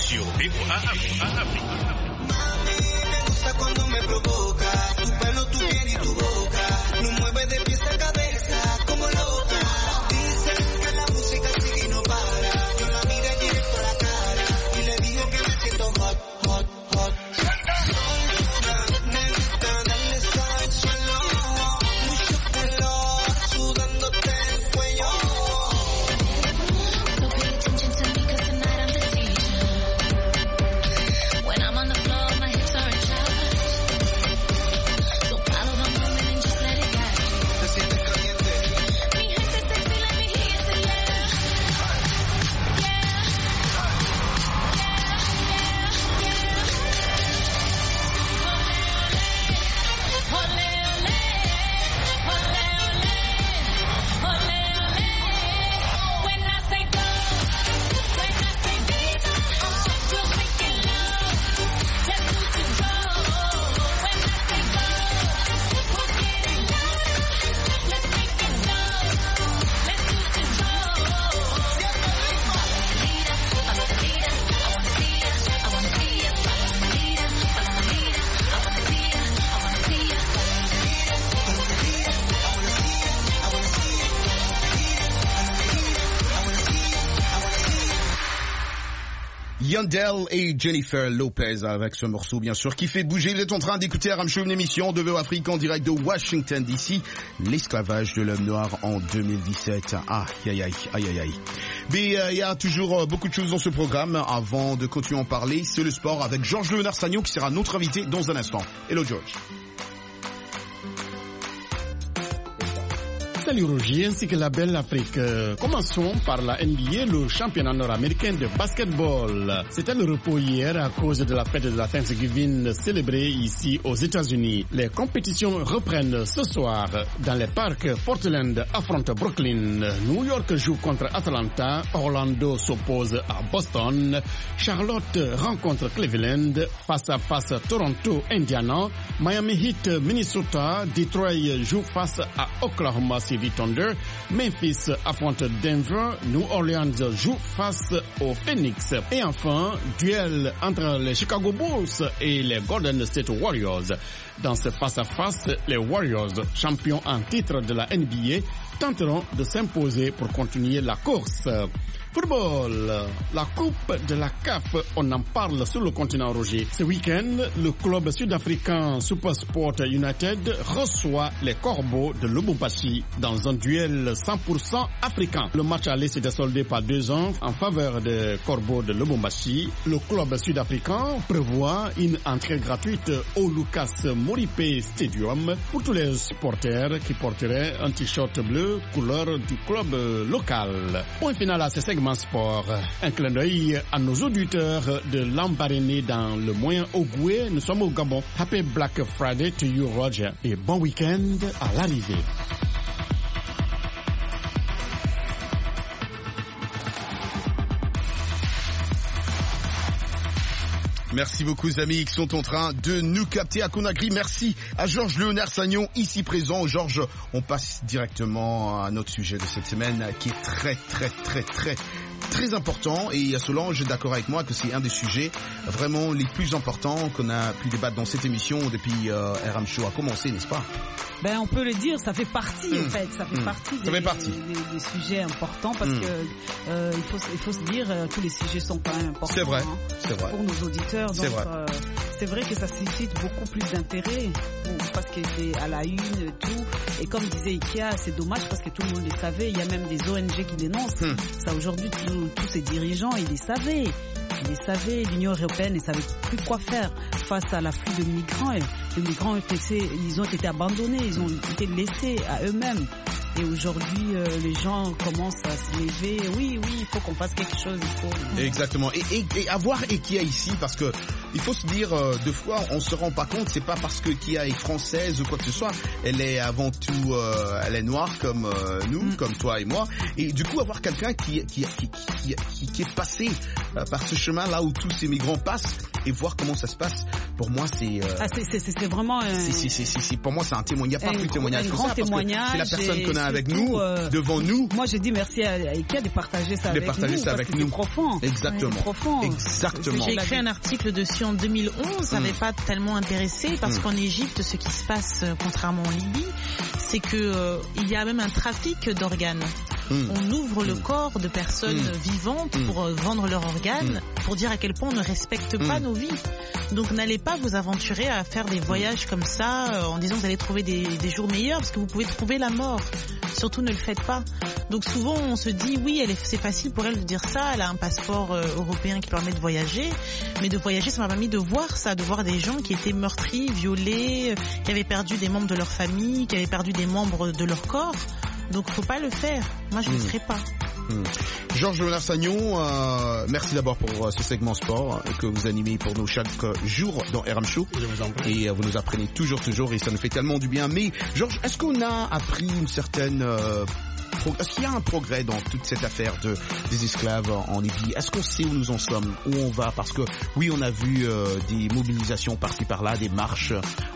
sur VOA Afrique. Cuando me provoca, tu pelo, tu piel y tu boca, no mueve de pies a cabeza como loca. Dicen que la música sigue y no para. Yo la miré directo a la cara y le dije que me siento hot, hot, hot. Negrita, dale sal al suelo, mucho calor, sudándote el cuello. So pay attention to me 'cause tonight I'm the teacher. When I'm on the floor, my hips are in charge. Yandel et Jennifer Lopez avec ce morceau bien sûr qui fait bouger. Vous êtes en train d'écouter RM Show, une émission de VOA Afrique en direct de Washington DC. L'esclavage de l'homme noir en 2017. Aïe. Mais il y a toujours beaucoup de choses dans ce programme. Avant de continuer à en parler, c'est le sport avec Georges Léonard Sagnon qui sera notre invité dans un instant. Hello George. Salut Roger, ainsi que la belle Afrique. Commençons par la NBA, le championnat nord-américain de basketball. C'était le repos hier à cause de la fête de la Thanksgiving célébrée ici aux États-Unis. Les compétitions reprennent ce soir. Dans les parcs, Portland affronte Brooklyn, New York joue contre Atlanta, Orlando s'oppose à Boston, Charlotte rencontre Cleveland, face à face Toronto, Indiana, Miami Heat, Minnesota, Detroit joue face à Oklahoma City Thunder, Memphis affronte Denver, New Orleans joue face au Phoenix. Et enfin, duel entre les Chicago Bulls et les Golden State Warriors. Dans ce face-à-face, les Warriors, champions en titre de la NBA, tenteront de s'imposer pour continuer la course. Football, la Coupe de la CAF, on en parle sur le continent Roger. Ce week-end, le club sud-africain Supersport United reçoit les Corbeaux de Lubumbashi dans un duel 100% africain. Le match aller s'était soldé par 2-1 en faveur des Corbeaux de Lubumbashi. Le club sud-africain prévoit une entrée gratuite au Lucas Moripe Stadium pour tous les supporters qui porteraient un t-shirt bleu couleur du club local. Point final à ce segment sport. Un clin d'œil à nos auditeurs de Lambaréné dans le Moyen-Ogooué. Nous sommes au Gabon. Happy Black Friday to you, Roger. Et bon week-end à l'arrivée. Merci beaucoup les amis qui sont en train de nous capter à Conakry. Merci à Georges Léonard Sagnon ici présent. Georges, on passe directement à notre sujet de cette semaine qui est très important, et Solange est d'accord avec moi que c'est un des sujets vraiment les plus importants qu'on a pu débattre dans cette émission depuis RM Show a commencé, n'est-ce pas? Ben on peut le dire, ça fait partie en fait, ça fait partie des sujets importants parce que il faut se dire tous les sujets sont quand même importants. C'est vrai, pour nos auditeurs. Donc c'est vrai que ça suscite beaucoup plus d'intérêt parce que c'est à la une tout. Et comme disait Ikea, c'est dommage parce que tout le monde les savait. Il y a même des ONG qui dénoncent ça aujourd'hui. Tous ces dirigeants, ils les savaient. L'Union européenne ne savait plus quoi faire face à l'afflux de migrants. Les migrants ils ont été abandonnés, ils ont été laissés à eux-mêmes. Et aujourd'hui, les gens commencent à se lever. Oui, il faut qu'on fasse quelque chose. Exactement. Et avoir Ikea ici, parce que il faut se dire, deux fois, on se rend pas compte, c'est pas parce que Ikea est française ou quoi que ce soit. Elle est avant tout, elle est noire comme nous, comme toi et moi. Et du coup, avoir quelqu'un qui est passé par ce chemin là où tous ces migrants passent et voir comment ça se passe pour moi, c'est vraiment. Pour moi, c'est un témoignage. Il n'y a pas plus de témoignage que ça. Parce que c'est la personne qu'on a avec nous, devant nous. Moi, je dis merci à Ikea de partager ça avec nous. C'est profond. Exactement. Profond. Exactement. J'ai écrit un article dessus en 2011. Ça n'avait pas tellement intéressé parce qu'en Égypte, ce qui se passe, contrairement en Libye, c'est que il y a même un trafic d'organes. On ouvre le corps de personnes vivantes pour vendre leurs organes, pour dire à quel point on ne respecte pas nos vies. Donc n'allez pas vous aventurer à faire des voyages comme ça en disant que vous allez trouver des jours meilleurs parce que vous pouvez trouver la mort. Surtout ne le faites pas. Donc souvent on se dit oui, c'est facile pour elle de dire ça, elle a un passeport européen qui permet de voyager, mais de voyager ça m'a permis de voir ça, de voir des gens qui étaient meurtris, violés, qui avaient perdu des membres de leur famille, qui avaient perdu des membres de leur corps. Donc faut pas le faire. Moi je ne le ferai pas. Georges Léonard-Sagnon, merci d'abord pour ce segment sport que vous animez pour nous chaque jour dans RM Show. Et vous nous apprenez toujours et ça nous fait tellement du bien. Mais Georges, est-ce qu'on a appris une certaine... Est-ce qu'il y a un progrès dans toute cette affaire des esclaves en Libye? Est-ce qu'on sait où nous en sommes, où on va? Parce que oui, on a vu des mobilisations par-ci par-là, des marches,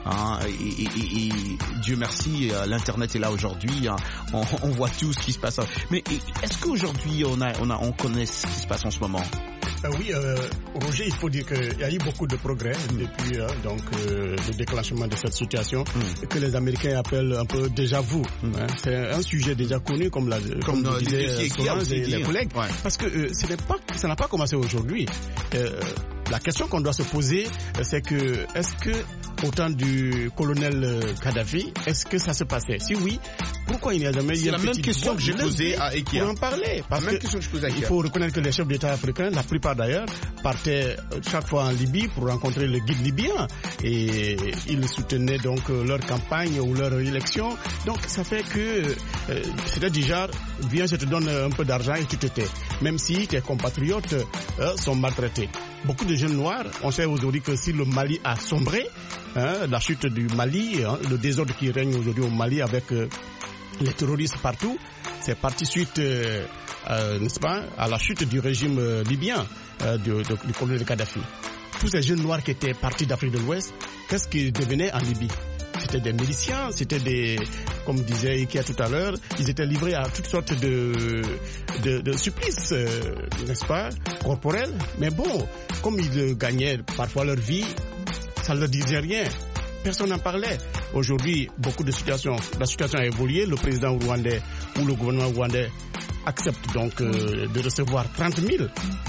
et Dieu merci, l'internet est là aujourd'hui, on voit tout ce qui se passe. Mais est-ce qu'aujourd'hui on connaît ce qui se passe en ce moment? Oui, Roger, il faut dire qu'il y a eu beaucoup de progrès depuis le déclenchement de cette situation que les Américains appellent un peu déjà-vu. C'est un sujet déjà connu, comme disaient Solange et les collègues, parce que ça n'a pas commencé aujourd'hui. La question qu'on doit se poser, c'est que est-ce que au temps du colonel Kadhafi, est-ce que ça se passait? Si oui, pourquoi il n'y a jamais eu la même question que j'ai posée à Ikea. Pour en parler. Parce que il faut reconnaître que les chefs d'État africains, la plupart d'ailleurs, partaient chaque fois en Libye pour rencontrer le guide libyen et ils soutenaient donc leur campagne ou leur élection. Donc ça fait que c'était du genre, viens, je te donne un peu d'argent et tu te tais. Même si tes compatriotes sont maltraités. Beaucoup de jeunes noirs, on sait aujourd'hui que si le Mali a sombré, la chute du Mali, le désordre qui règne aujourd'hui au Mali avec les terroristes partout, c'est parti suite, n'est-ce pas, à la chute du régime libyen du colonel Kadhafi. Tous ces jeunes noirs qui étaient partis d'Afrique de l'Ouest, qu'est-ce qu'ils devenaient en Libye? C'était des miliciens, c'était comme disait Ikea tout à l'heure, ils étaient livrés à toutes sortes de supplices, n'est-ce pas, corporels. Mais bon, comme ils gagnaient parfois leur vie, ça ne leur disait rien. Personne n'en parlait. Aujourd'hui, la situation a évolué. Le président rwandais ou le gouvernement rwandais accepte donc de recevoir 30 000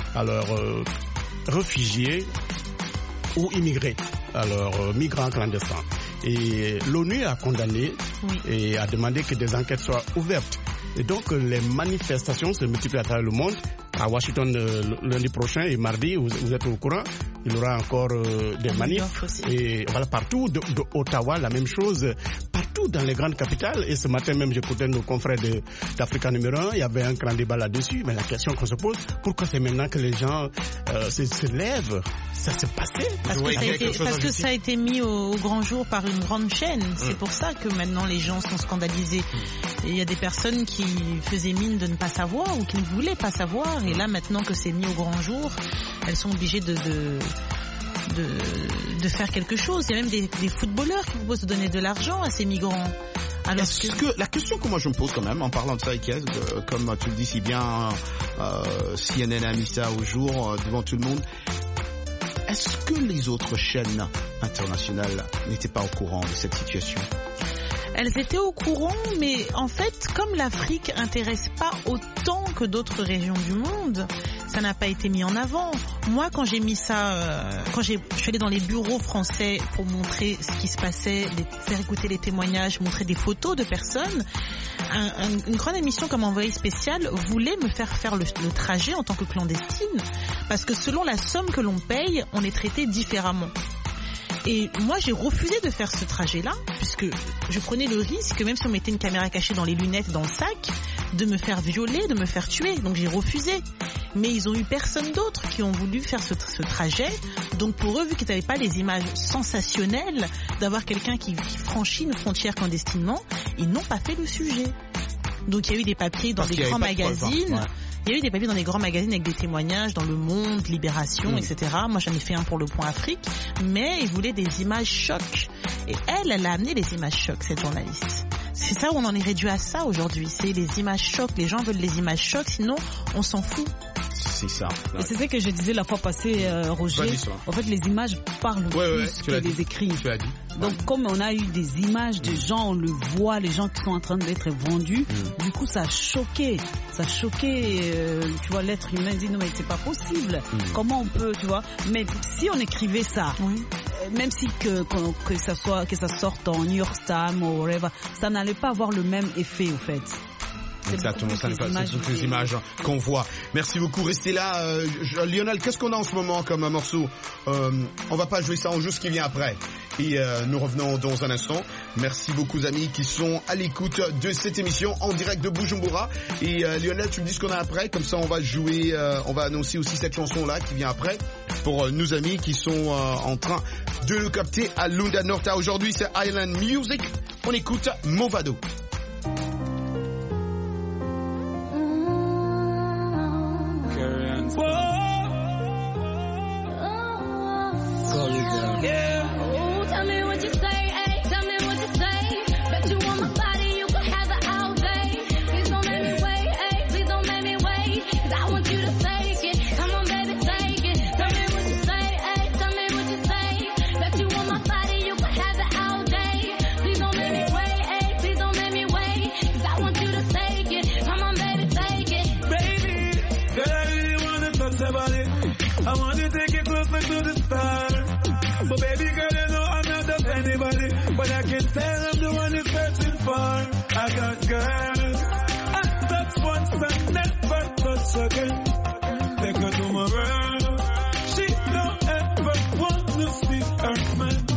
réfugiés ou immigrés, migrants clandestins. Et l'ONU a condamné et a demandé que des enquêtes soient ouvertes. Et donc les manifestations se multiplient à travers le monde. À Washington lundi prochain et mardi, vous êtes au courant, il y aura encore des manifs. Et voilà, partout, de Ottawa, la même chose. Partout dans les grandes capitales. Et ce matin même, j'écoutais nos confrères d'Africa numéro 1, il y avait un grand débat là-dessus. Mais la question qu'on se pose, pourquoi c'est maintenant que les gens se lèvent? Ça s'est passé? Parce que ça a été mis au grand jour par une grande chaîne. C'est pour ça que maintenant les gens sont scandalisés. Et il y a des personnes qui faisaient mine de ne pas savoir ou qui ne voulaient pas savoir. Et là, maintenant que c'est mis au grand jour, elles sont obligées de faire quelque chose. Il y a même des footballeurs qui proposent de donner de l'argent à ces migrants. Alors la question que moi je me pose quand même, en parlant de ça, comme tu le dis si bien, CNN a mis ça au jour devant tout le monde, est-ce que les autres chaînes internationales n'étaient pas au courant de cette situation? Elles étaient au courant, mais en fait, comme l'Afrique intéresse pas autant que d'autres régions du monde, ça n'a pas été mis en avant. Moi, quand j'ai mis ça, je suis allée dans les bureaux français pour montrer ce qui se passait, faire écouter les témoignages, montrer des photos de personnes, une grande émission comme Envoyé spécial voulait me faire le trajet en tant que clandestine, parce que selon la somme que l'on paye, on est traité différemment. Et moi, j'ai refusé de faire ce trajet-là, puisque je prenais le risque, même si on mettait une caméra cachée dans les lunettes, dans le sac, de me faire violer, de me faire tuer. Donc j'ai refusé. Mais ils ont eu personne d'autre qui ont voulu faire ce trajet. Donc pour eux, vu qu'ils n'avaient pas les images sensationnelles d'avoir quelqu'un qui franchit une frontière clandestinement, ils n'ont pas fait le sujet. Donc il y a eu des papiers dans des grands magazines. Il y a eu des papiers dans des grands magazines avec des témoignages dans Le Monde, Libération, etc. Moi, j'en ai fait un pour Le Point Afrique. Mais ils voulaient des images chocs. Et elle a amené les images chocs, cette journaliste. C'est ça où on en est réduit à ça aujourd'hui. C'est les images chocs. Les gens veulent les images chocs, sinon on s'en fout. C'est ça. Et c'est ce que je disais la fois passée, Roger. En fait, les images parlent plus que les écrits. Tu l'as dit. Donc, comme on a eu des images des gens, on le voit, les gens qui sont en train d'être vendus, du coup, ça a choqué. Ça a choqué, tu vois, l'être humain dit non, mais c'est pas possible. Comment on peut, tu vois. Mais si on écrivait ça, même si que ça sorte en New York Times ou whatever, ça n'allait pas avoir le même effet, au fait. Exactement, ça c'est toutes les images qu'on voit. Merci beaucoup, restez là. Lionel, qu'est-ce qu'on a en ce moment comme un morceau? On va pas jouer ça, on joue ce qui vient après. Et nous revenons dans un instant. Merci beaucoup, amis qui sont à l'écoute de cette émission en direct de Bujumbura. Et Lionel, tu me dis ce qu'on a après, comme ça on va jouer, on va annoncer aussi cette chanson-là qui vient après pour nos amis qui sont en train de le capter à Lunda Norta. Aujourd'hui, c'est Island Music. On écoute Movado. Tell me what you say, ay, tell me what you say. Bet you want my body, you can have it all day. Please don't make me wait, ay, please don't make me wait. 'Cause I want you to take it, come on baby, take it. Tell me what you say, ay, tell me what you say. Bet you want my body, you can have it all day. Please don't make me wait, ay, please don't make me wait. 'Cause I want you to take it, come on baby, take it. Baby, girl, I really wanna touch your body. I want to take it closer to the stars. But baby girl, you know I'm not just anybody. But I can tell I'm the one you're searching for. I got girls I touch once and never touch again. Take her to my world. She don't ever want to see her man.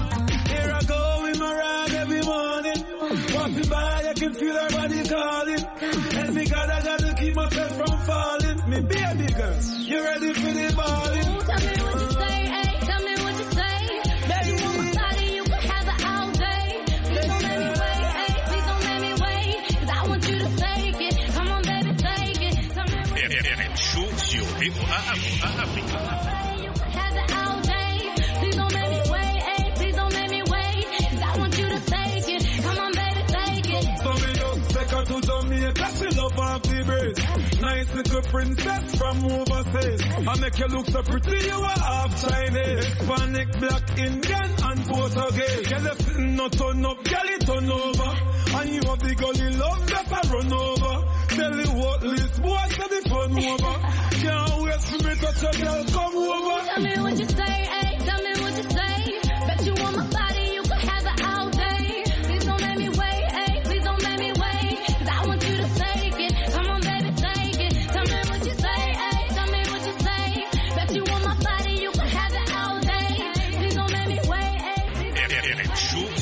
Here I go with my rag every morning. Walking by, I can feel her body calling. And me God, I gotta keep myself from falling. Me baby girl, you ready for the balling? Tell me what you say, ay, tell me what you say. Bet you want my body, you can have it all day. Please don't make me wait, ay, please don't make me wait. 'Cause I want you to take it, come on baby, take it. Tell me what you say. RM Show sur VOA Africa. You can have it all day. Please don't make me wait, ay, please don't make me wait. 'Cause I want you to take it, come on baby, take it. So me just take her to Jamaica, she love off the brace. Nice little princess from overseas. I make you look so pretty, you are half Chinese. Hispanic, black, Indian, and Portuguese. Girl, you sitting no turn up, girl, you turn over. And you have the girl you love, just a run over. Tell you what, list boy, so the fun over. Can't wait for me to touch your girl, come over. Tell me what you say, ay, tell me what you say. Bet you want my body, you can have it all day. Please don't make me wait, ay, please don't make me wait. 'Cause I want you to take it, come on baby, take it. Tell me what you say, ay, tell me what you say. Bet you want my body, you can have it all day. Please don't make me wait, ay, please don't make me wait.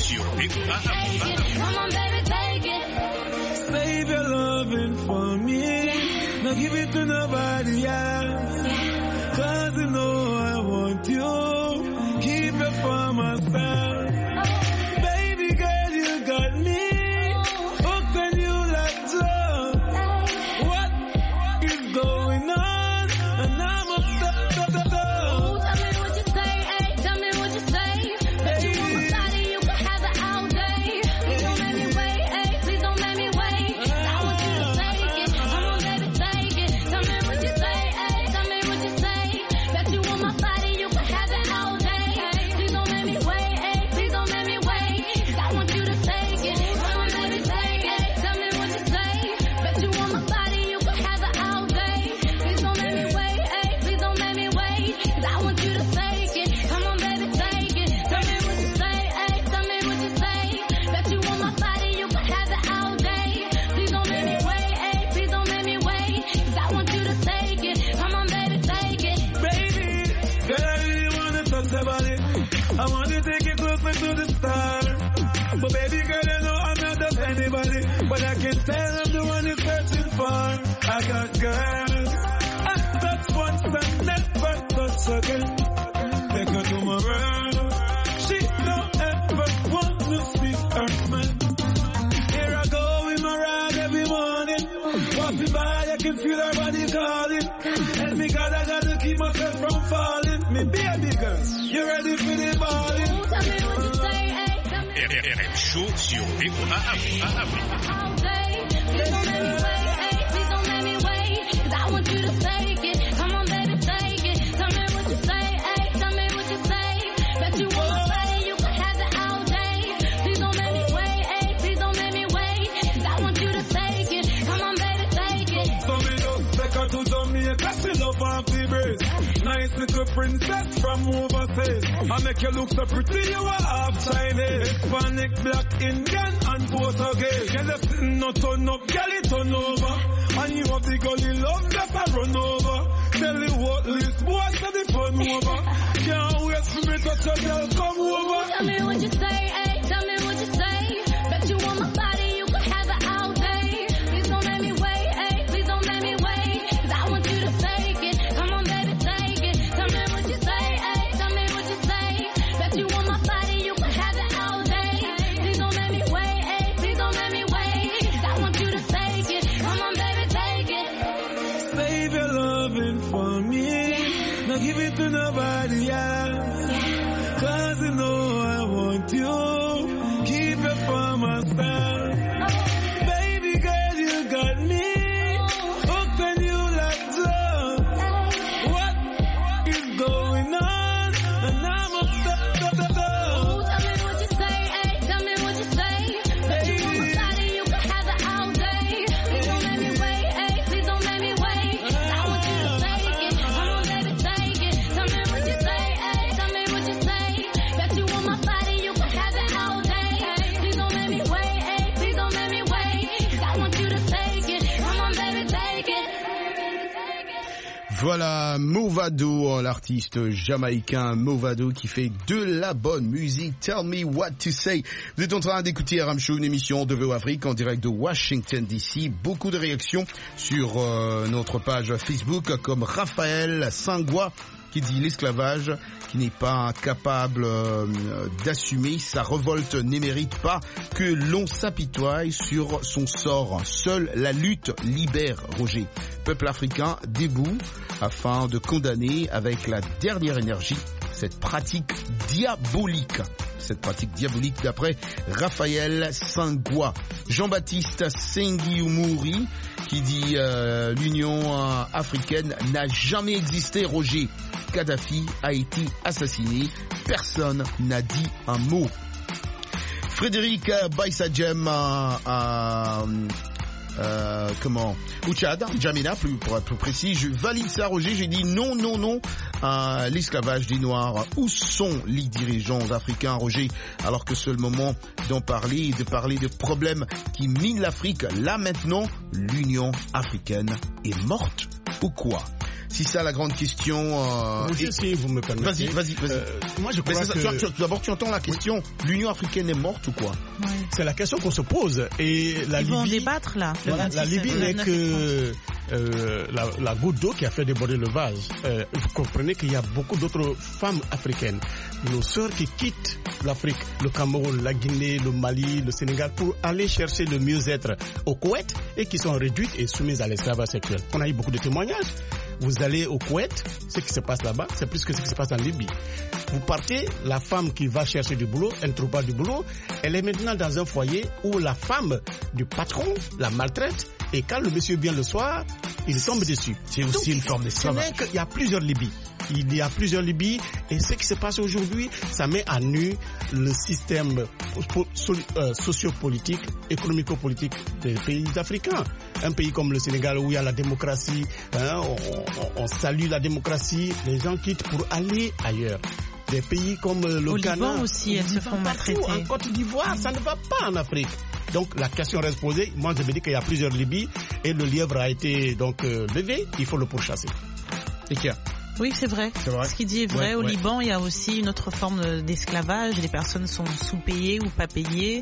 Come on baby, take it. Save your loving for me. Now give it to nobody else. 'Cause you know I want you. Keep it for myself. Baby girl, you got me. Hooked on you like drugs. What is going on? And I'm upset. Tell me what you say, ay, tell me what you say. Bet you want my body, you can have it all day. Please don't make me wait, ay, please don't make me wait. 'Cause I want you to take it, come on baby, take it. Tell me what you say, ay, tell me what you say. Bet you want my body, you can have it all day. Please don't make me wait, ay, please don't make me wait. 'Cause I want you to take it, come on baby, take it. Tell me what you say. Bet you want my body, you can have it all day. Please don't make me wait, ay, please don't make me wait. 'Cause I want you to take it, come on baby, take it. Tell me what you say, ay, tell me what you say. Bet you want my body, you can have it all day. Please don't make me wait, ay, please don't make me wait. 'Cause I want you to take it, come on baby, take it. Baby, girl, I really wanna touch your body. I want to take it closer to the stars. But baby girl, you know I'm not just anybody. But I can tell I'm the one you're searching for. I got girls I touch once and never touch again. Take her to my world. She don't ever want to see her man. Here I go with my rag every morning. feel her body calling. Help me God, I gotta keep myself from falling. Me baby girl, you ready for the balling? Tell me what you say, hey, tell me. RM Show sur VOA Africa. All day, please don't let me wait, hey, please don't let me wait, 'cause I want you to take it. Come on, baby, take it. Tell me what you say, hey, tell me what you say. Bet you want my body, you can have it all day. Please don't let me wait, hey, please don't let me wait, 'cause I want you to take it. Come on, baby, take it. So me just take her to Jamaica, she love off the brace. Nice little princess from overseas. I make you look so pretty, you are half Chinese. Hispanic, black, Indian, and Portuguese. Girl, you sitting no turn up, girl, it turn over. And you have the gully love, just a run over. Tell you what, list, boy, so the fun over. Can't wait for me to touch girl, come over. Tell me what you say, hey, tell me what you say. Bet you want my body, you can have it all day. Please don't let me wait, hey, please don't let me wait, 'cause I want you to take it. Come on, baby, take it. Tell me what you say, hey, tell me what you say. Bet you want my body, you can have it all day. Please don't let me wait, hey, please don't let me wait, 'cause I want you to take it. Come on, baby, take it. Save your loving for me. Now give it to nobody else. 'Cause you know I want you. Keep it for myself. Baby girl, you got me. Hooked on you like love. What is going on? And I'm upset. Tell me what you say, hey, tell me what you say. Bet you want my body, you can have it all day. Please don't let me wait, hey, please don't let me wait, 'cause I want you to take it. Come on, baby, take it. Tell me what you say, hey, tell me what you say. Bet you want my body, you can have it all day. Please don't let me wait, hey, please don't let me wait, 'cause I want you to take it. Come on, baby, take it. Voilà Movado, l'artiste jamaïcain Movado qui fait de la bonne musique. Tell me what to say. Vous êtes en train d'écouter RM Show, une émission de VOA Afrique en direct de Washington DC. Beaucoup de réactions sur notre page Facebook, comme Raphaël Sangwa qui dit l'esclavage qui n'est pas capable d'assumer sa révolte ne mérite pas que l'on s'apitoie sur son sort. Seule la lutte libère, Roger. Peuple africain debout afin de condamner avec la dernière énergie cette pratique diabolique. Cette pratique diabolique d'après Raphaël Sangwa. Jean-Baptiste Sengiumuri qui dit l'Union africaine n'a jamais existé, Roger. Kadhafi a été assassiné. Personne n'a dit un mot. Frédéric Baïsadjem au Tchad, Djamena pour être plus précis, je valide ça, Roger, j'ai dit non à l'esclavage des Noirs. Où sont les dirigeants africains, Roger, alors que c'est le moment d'en parler et de parler de problèmes qui minent l'Afrique. Là maintenant, l'Union africaine est morte ou quoi? C'est ça la grande question. Roger, si vous me permettez. Vas-y. Moi, je crois que... D'abord, tu entends la question. L'Union africaine est morte ou quoi? Ouais. C'est la question qu'on se pose. Et la Ils Libye, vont en débattre là. Voilà, la Libye n'est que la goutte d'eau qui a fait déborder le vase. Vous comprenez qu'il y a beaucoup d'autres femmes africaines, nos sœurs qui quittent l'Afrique, le Cameroun, la Guinée, le Mali, le Sénégal, pour aller chercher le mieux-être au Koweït et qui sont réduites et soumises à l'esclavage sexuel. On a eu beaucoup de témoignages. Vous allez au Koweït, ce qui se passe là-bas, c'est plus que ce qui se passe en Libye. Vous partez, la femme qui va chercher du boulot, elle ne trouve pas du boulot, elle est maintenant dans un foyer où la femme du patron la maltraite et quand le monsieur vient le soir, il tombe dessus. C'est aussi une forme d'esclavage. Il y a plusieurs Libyes. Il y a plusieurs Libyes et ce qui se passe aujourd'hui, ça met à nu le système sociopolitique, économico-politique des pays africains. Un pays comme le Sénégal où il y a la démocratie, on salue la démocratie, les gens quittent pour aller ailleurs. Des pays comme le Ghana, Liban aussi, elles se font maltraiter. En Côte d'Ivoire, ça ne va pas en Afrique. Donc la question reste posée. Moi, je me dis qu'il y a plusieurs Libyes et le lièvre a été donc levé. Il faut le pourchasser. Et qui a Oui, c'est vrai. Ce qu'il dit est vrai. Au Liban, il y a aussi une autre forme d'esclavage. Les personnes sont sous-payées ou pas payées.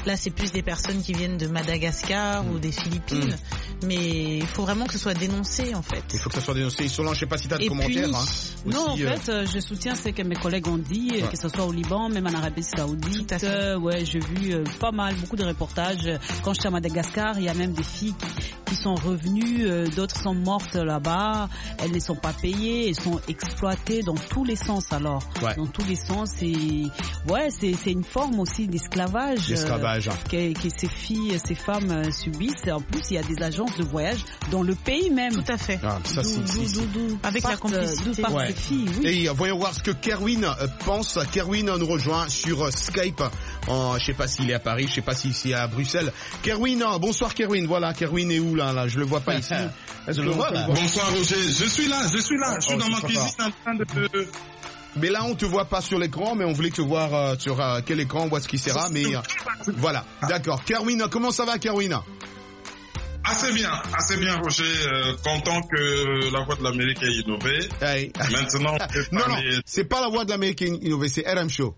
Là, c'est plus des personnes qui viennent de Madagascar ou des Philippines. Mais il faut vraiment que ce soit dénoncé, en fait. Il faut que ça soit dénoncé. Solange, je sais pas si tu as de commentaires. Non, en fait, je soutiens ce que mes collègues ont dit, que ce soit au Liban, même en Arabie Saoudite. Ouais, j'ai vu beaucoup de reportages. Quand j'étais à Madagascar, il y a même des filles qui sont revenues, d'autres sont mortes là-bas. Elles ne sont pas payées, elles sont exploitées dans tous les sens. Alors, dans tous les sens, c'est une forme aussi d'esclavage que ces filles, ces femmes subissent. En plus, il y a des agences de voyage dans le pays même. Tout à fait. Avec la complicité. Ces filles, Et voyons voir ce que Kerwin pense. Kerwin nous rejoint sur Skype. Je sais pas s'il est à Paris, je sais pas s'il est à Bruxelles. Kerwin, bonsoir Kerwin. Voilà, Kerwin est où là? Je le vois pas ici. Je le vois là. Bonsoir Roger, je suis là. Je suis dans ma cuisine en train de... Mais là, on te voit pas sur l'écran, mais on voulait te voir sur quel écran, on voit ce qui sera. Mais voilà, d'accord. Kerwin, comment ça va, Kerwin? Assez bien, Roger. Content que la Voix de l'Amérique ait innové. Hey. Maintenant, non, c'est pas la Voix de l'Amérique qui a innové, c'est RM Show.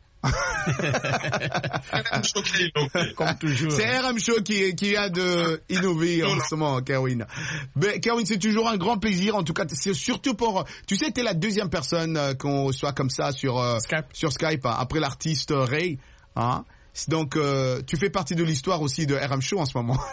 Comme toujours. C'est RM Show qui a de innover en ce moment, Kerwin. Mais Kerwin, c'est toujours un grand plaisir. En tout cas, c'est surtout pour, tu sais, t'es la deuxième personne qu'on soit comme ça sur Skype après l'artiste Ray, hein. Donc, tu fais partie de l'histoire aussi de RM Show en ce moment.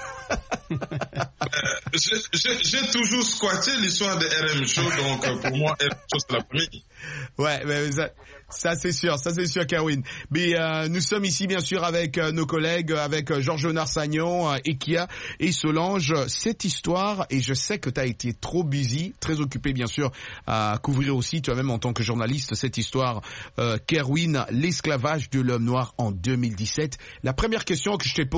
J'ai toujours squatté l'histoire de RM Show, donc pour moi, RM Show c'est la famille. Ouais, mais ça c'est sûr, Kerwin. Mais nous sommes ici bien sûr avec nos collègues, avec Georges Narsagnon, Ekia et Solange. Cette histoire, et je sais que tu as été trop busy, très occupé bien sûr à couvrir aussi, toi-même en tant que journaliste, cette histoire, Kerwin, l'esclavage de l'homme noir en 2017. La première question que je te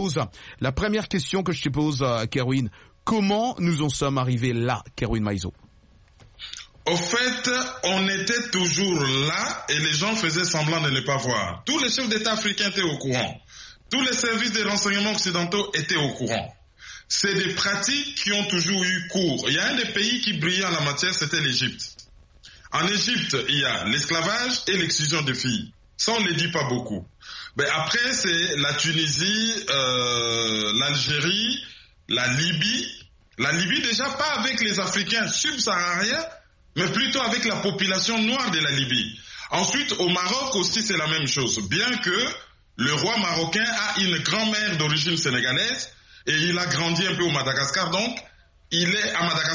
pose, Kerwin, comment nous en sommes arrivés là, Kerwin Maizo? Au fait, on était toujours là et les gens faisaient semblant de ne pas voir. Tous les chefs d'État africains étaient au courant. Tous les services de renseignement occidentaux étaient au courant. C'est des pratiques qui ont toujours eu cours. Il y a un des pays qui brillait en la matière, c'était l'Égypte. En Égypte, il y a l'esclavage et l'exclusion des filles. Ça, on ne les dit pas beaucoup. Mais après, c'est la Tunisie, l'Algérie, la Libye. La Libye, déjà, pas avec les Africains subsahariens, mais plutôt avec la population noire de la Libye. Ensuite, au Maroc aussi, c'est la même chose. Bien que le roi marocain a une grand-mère d'origine sénégalaise et il a grandi un peu au Madagascar, donc il est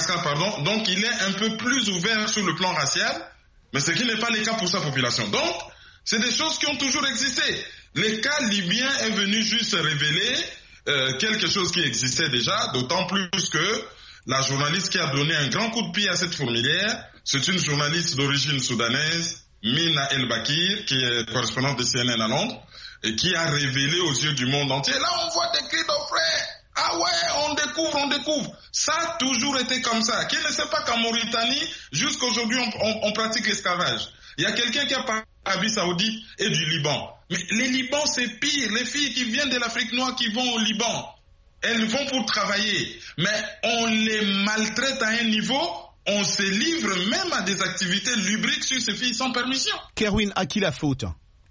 un peu plus ouvert sur le plan racial, mais ce qui n'est pas le cas pour sa population. Donc, c'est des choses qui ont toujours existé. Le cas libyen est venu juste révéler quelque chose qui existait déjà, d'autant plus que la journaliste qui a donné un grand coup de pied à cette fourmilière, c'est une journaliste d'origine soudanaise, Mina El Bakir, qui est correspondante de CNN à Londres, et qui a révélé aux yeux du monde entier, là on voit des cris d'orfraie. Ah ouais, on découvre. Ça a toujours été comme ça. Qui ne sait pas qu'en Mauritanie, jusqu'aujourd'hui, on pratique l'esclavage. Il y a quelqu'un qui a parlé de l'Arabie Saoudite et du Liban. Mais les Libans, c'est pire. Les filles qui viennent de l'Afrique noire qui vont au Liban, elles vont pour travailler. Mais on les maltraite à un niveau, on se livre même à des activités lubriques sur ces filles sans permission. Kerwin, à qui la faute?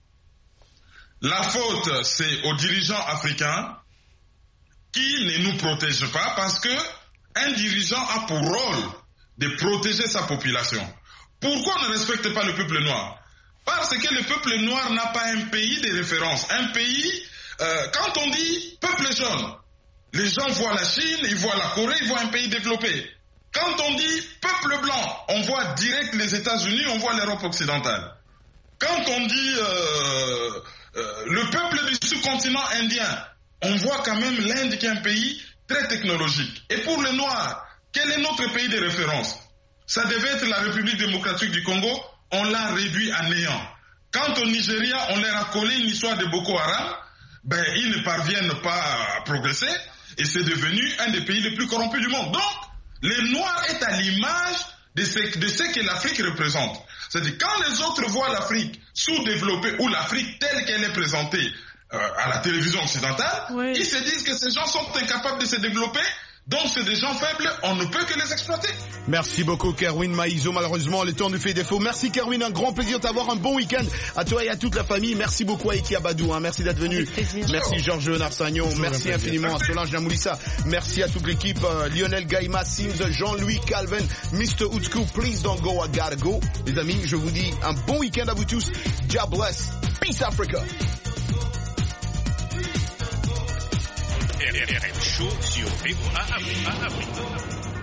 La faute, c'est aux dirigeants africains qui ne nous protègent pas parce que un dirigeant a pour rôle de protéger sa population. Pourquoi on ne respecte pas le peuple noir? Parce que le peuple noir n'a pas un pays de référence. Un pays, quand on dit peuple jaune, les gens voient la Chine, ils voient la Corée, ils voient un pays développé. Quand on dit peuple blanc, on voit direct les États-Unis, on voit l'Europe occidentale. Quand on dit le peuple du sous-continent indien, on voit quand même l'Inde qui est un pays très technologique. Et pour les Noirs, quel est notre pays de référence? Ça devait être la République démocratique du Congo, on l'a réduit à néant. Quand au Nigeria, on leur a collé une histoire de Boko Haram, ils ne parviennent pas à progresser et c'est devenu un des pays les plus corrompus du monde. Donc, le noir est à l'image de ce que l'Afrique représente. C'est-à-dire, quand les autres voient l'Afrique sous-développée ou l'Afrique telle qu'elle est présentée à la télévision occidentale, ils se disent que ces gens sont incapables de se développer Donc c'est des gens faibles, on ne peut que les exploiter. Merci beaucoup Kerwin Maïzo, malheureusement le temps nous fait défaut. Merci Kerwin, un grand plaisir d'avoir un bon week-end à toi et à toute la famille. Merci beaucoup à Eki Abadou, merci d'être venu. Merci Georges Narsagnon, merci infiniment à Solange Namoulissa, merci à toute l'équipe, Lionel Gaïma, Sims, Jean-Louis Calvin, Mr. Outskou, please don't go, I gotta go. Les amis, je vous dis un bon week-end à vous tous. God bless. Peace Africa. RM Show sur VOA Afrique.